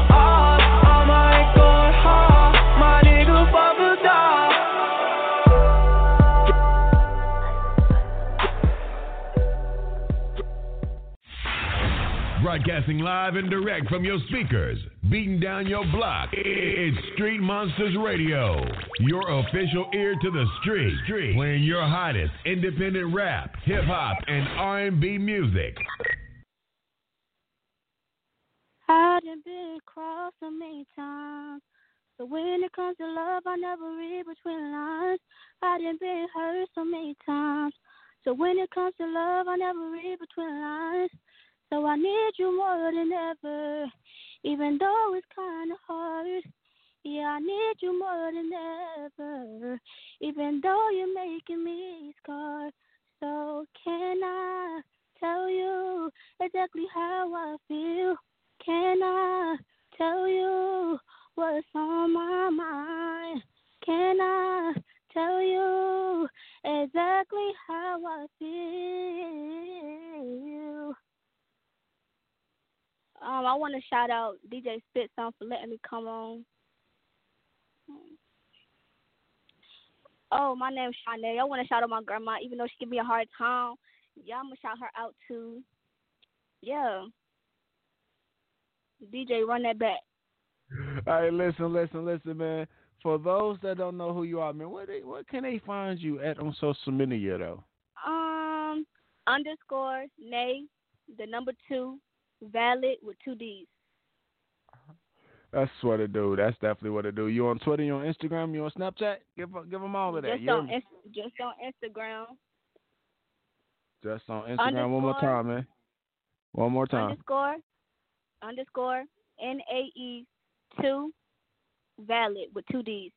Broadcasting live and direct from your speakers, beating down your block. It's Street Monsters Radio, your official ear to the street, playing your hottest independent rap, hip hop, and R&B music. I done been crossed so many times, so when it comes to love, I never read between lines. I done been hurt so many times, so when it comes to love, I never read between lines. So I need you more than ever, even though it's kind of hard. Yeah, I need you more than ever, even though you're making me scarred. So can I tell you exactly how I feel? Can I tell you what's on my mind? Can I tell you exactly how I feel? I want to shout out DJ Spitson for letting me come on. Oh, my name's Shanae. I want to shout out my grandma, even though she give me a hard time. Yeah, I'm going to shout her out too. Yeah. DJ, run that back. All right, listen, man. For those that don't know who you are, man, what can they find you at on social media, though? _ Nay, the number 2, Valid with 2 D's. That's what it do. That's definitely what it do. You on Twitter? You on Instagram? You on Snapchat? Give them all of that. Just on Instagram. Just on Instagram. One more time, man. One more time. _ NAE 2 Valid with 2 D's.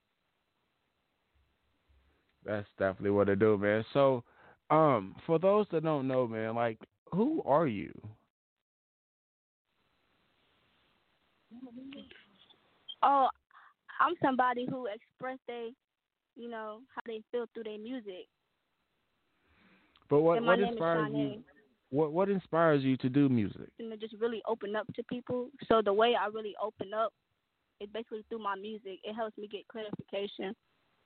That's definitely what it do, man. So, for those that don't know, man, like, who are you? Oh, I'm somebody who express how they feel through their music. But what inspires you? What inspires you to do music? And to just really open up to people. So the way I really open up is basically through my music. It helps me get clarification.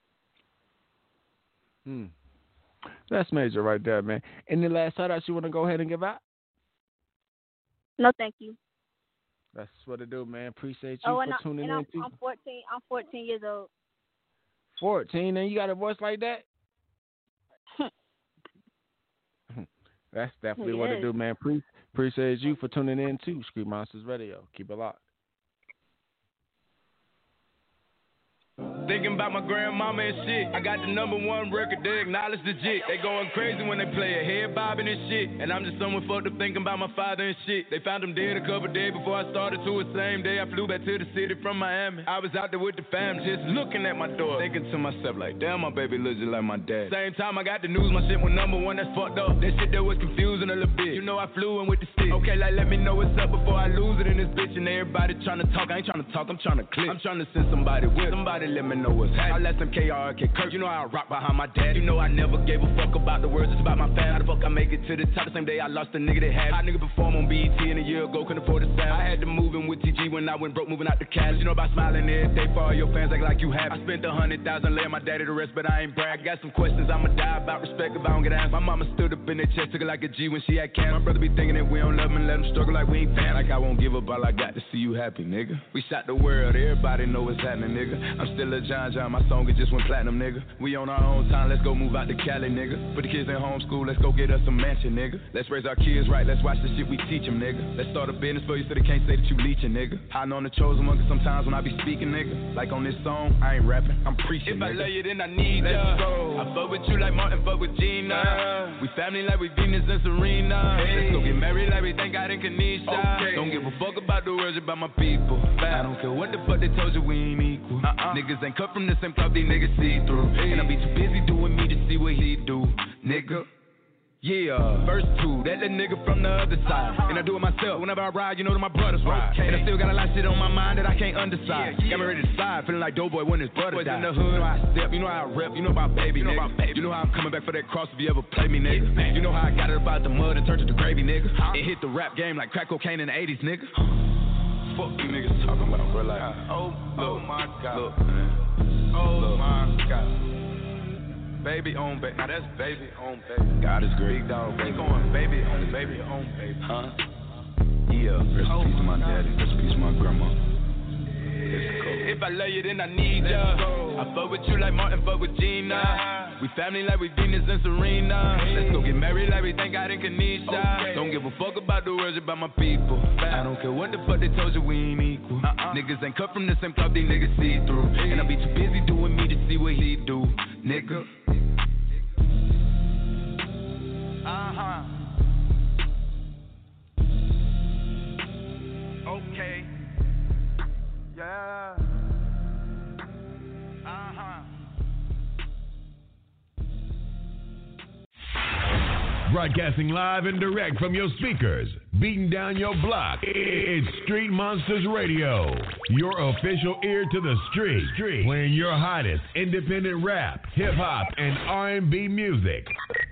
That's major right there, man. Any last shout-outs you want to go ahead and give out? No, thank you. That's what it do, man. Appreciate you for tuning in. I'm 14. I'm 14 years old. 14, and you got a voice like that? That's definitely what it do, man. Appreciate you for tuning in to Street Monsters Radio. Keep it locked. Thinking about my grandmama and shit. I got the #1 record, they acknowledge the jit. They going crazy when they play it, head bobbing and shit. And I'm just someone fucked up thinking about my father and shit. They found him dead a couple days before I started to the same day. I flew back to the city from Miami. I was out there with the fam, just looking at my door, thinking to myself like, damn, my baby looks just like my dad. Same time I got the news, my shit was #1, that's fucked up. That shit that was confusing a little bit. You know I flew in with the stick. Okay, like let me know what's up before I lose it in this bitch. And everybody trying to talk, I ain't trying to talk, I'm trying to click. I'm trying to send somebody with. Somebody let me know what's happening. I let some KRK Kirk, you know I rock behind my dad. You know I never gave a fuck about the words, it's about my fam. How the fuck I make it to the top the same day I lost a nigga that had. I nigga perform on BET in a year ago, couldn't afford the sound. I had to move in with TG when I went broke, moving out the Cali. You know about smiling every day for all your fans, act like you happy. I spent 100,000 laying my daddy to rest, but I ain't brag. Got some questions I'ma die about, respect if I don't get asked. My mama stood up in their chest, took it like a G when she had cancer. My brother be thinking that we don't love him and let him struggle like we ain't fan. Like I won't give up, all I got to see you happy, nigga. We shot the world, everybody know what's happening, nigga. I'm still a John, my song it just went platinum, nigga. We on our own time, let's go move out to Cali, nigga. Put the kids in homeschool, let's go get us a mansion, nigga. Let's raise our kids right, let's watch the shit we teach them, nigga. Let's start a business for you so they can't say that you leeching, nigga. I know I'm the chosen one, cause sometimes when I be speaking, nigga, like on this song, I ain't rapping, I'm preaching, If nigga. I love you, then I need ya. I fuck with you like Martin, fuck with Gina. We family like we Venus and Serena. Let's go get married like we thank God in Kanisha. Don't give a fuck about the words about my people. I don't care what the fuck they told you, we ain't equal. Niggas ain't cut from the same cloth, these niggas see through. And I be too busy doing me to see what he do, nigga. Yeah, verse 2, that little nigga from the other side. And I do it myself, whenever I ride, you know that my brothers ride. And I still got a lot of shit on my mind that I can't undecide. Got me ready to slide, feeling like Doughboy when his brother died. In the hood, you know how I step, you know how I rep, you know about baby, nigga. You know how I'm coming back for that cross if you ever play me, nigga. You know how I got it about the mud and turned it to gravy, nigga. It hit the rap game like crack cocaine in the 80s, nigga. Fuck you niggas talking about, bro, like, oh my God. Look, man. Oh my God. Baby on baby, now that's baby on baby. God is great, big dog. Baby going baby on baby, huh? Yeah, rest in peace to my daddy, rest in peace to my grandma. If I love you, then I need ya. I fuck with you like Martin, fuck with Gina. We family like we Venus and Serena. Let's go get married like we thank God in Kanisha. Don't give a fuck about the words about my people. I don't care what the fuck they told you, we ain't equal. Niggas ain't cut from the same cloth, these niggas see through. And I be too busy doing me to see what he do, nigga. Okay. Yeah. Broadcasting live and direct from your speakers, beating down your block. It's Street Monsters Radio, your official ear to the street, playing your hottest independent rap, hip hop, and R&B music.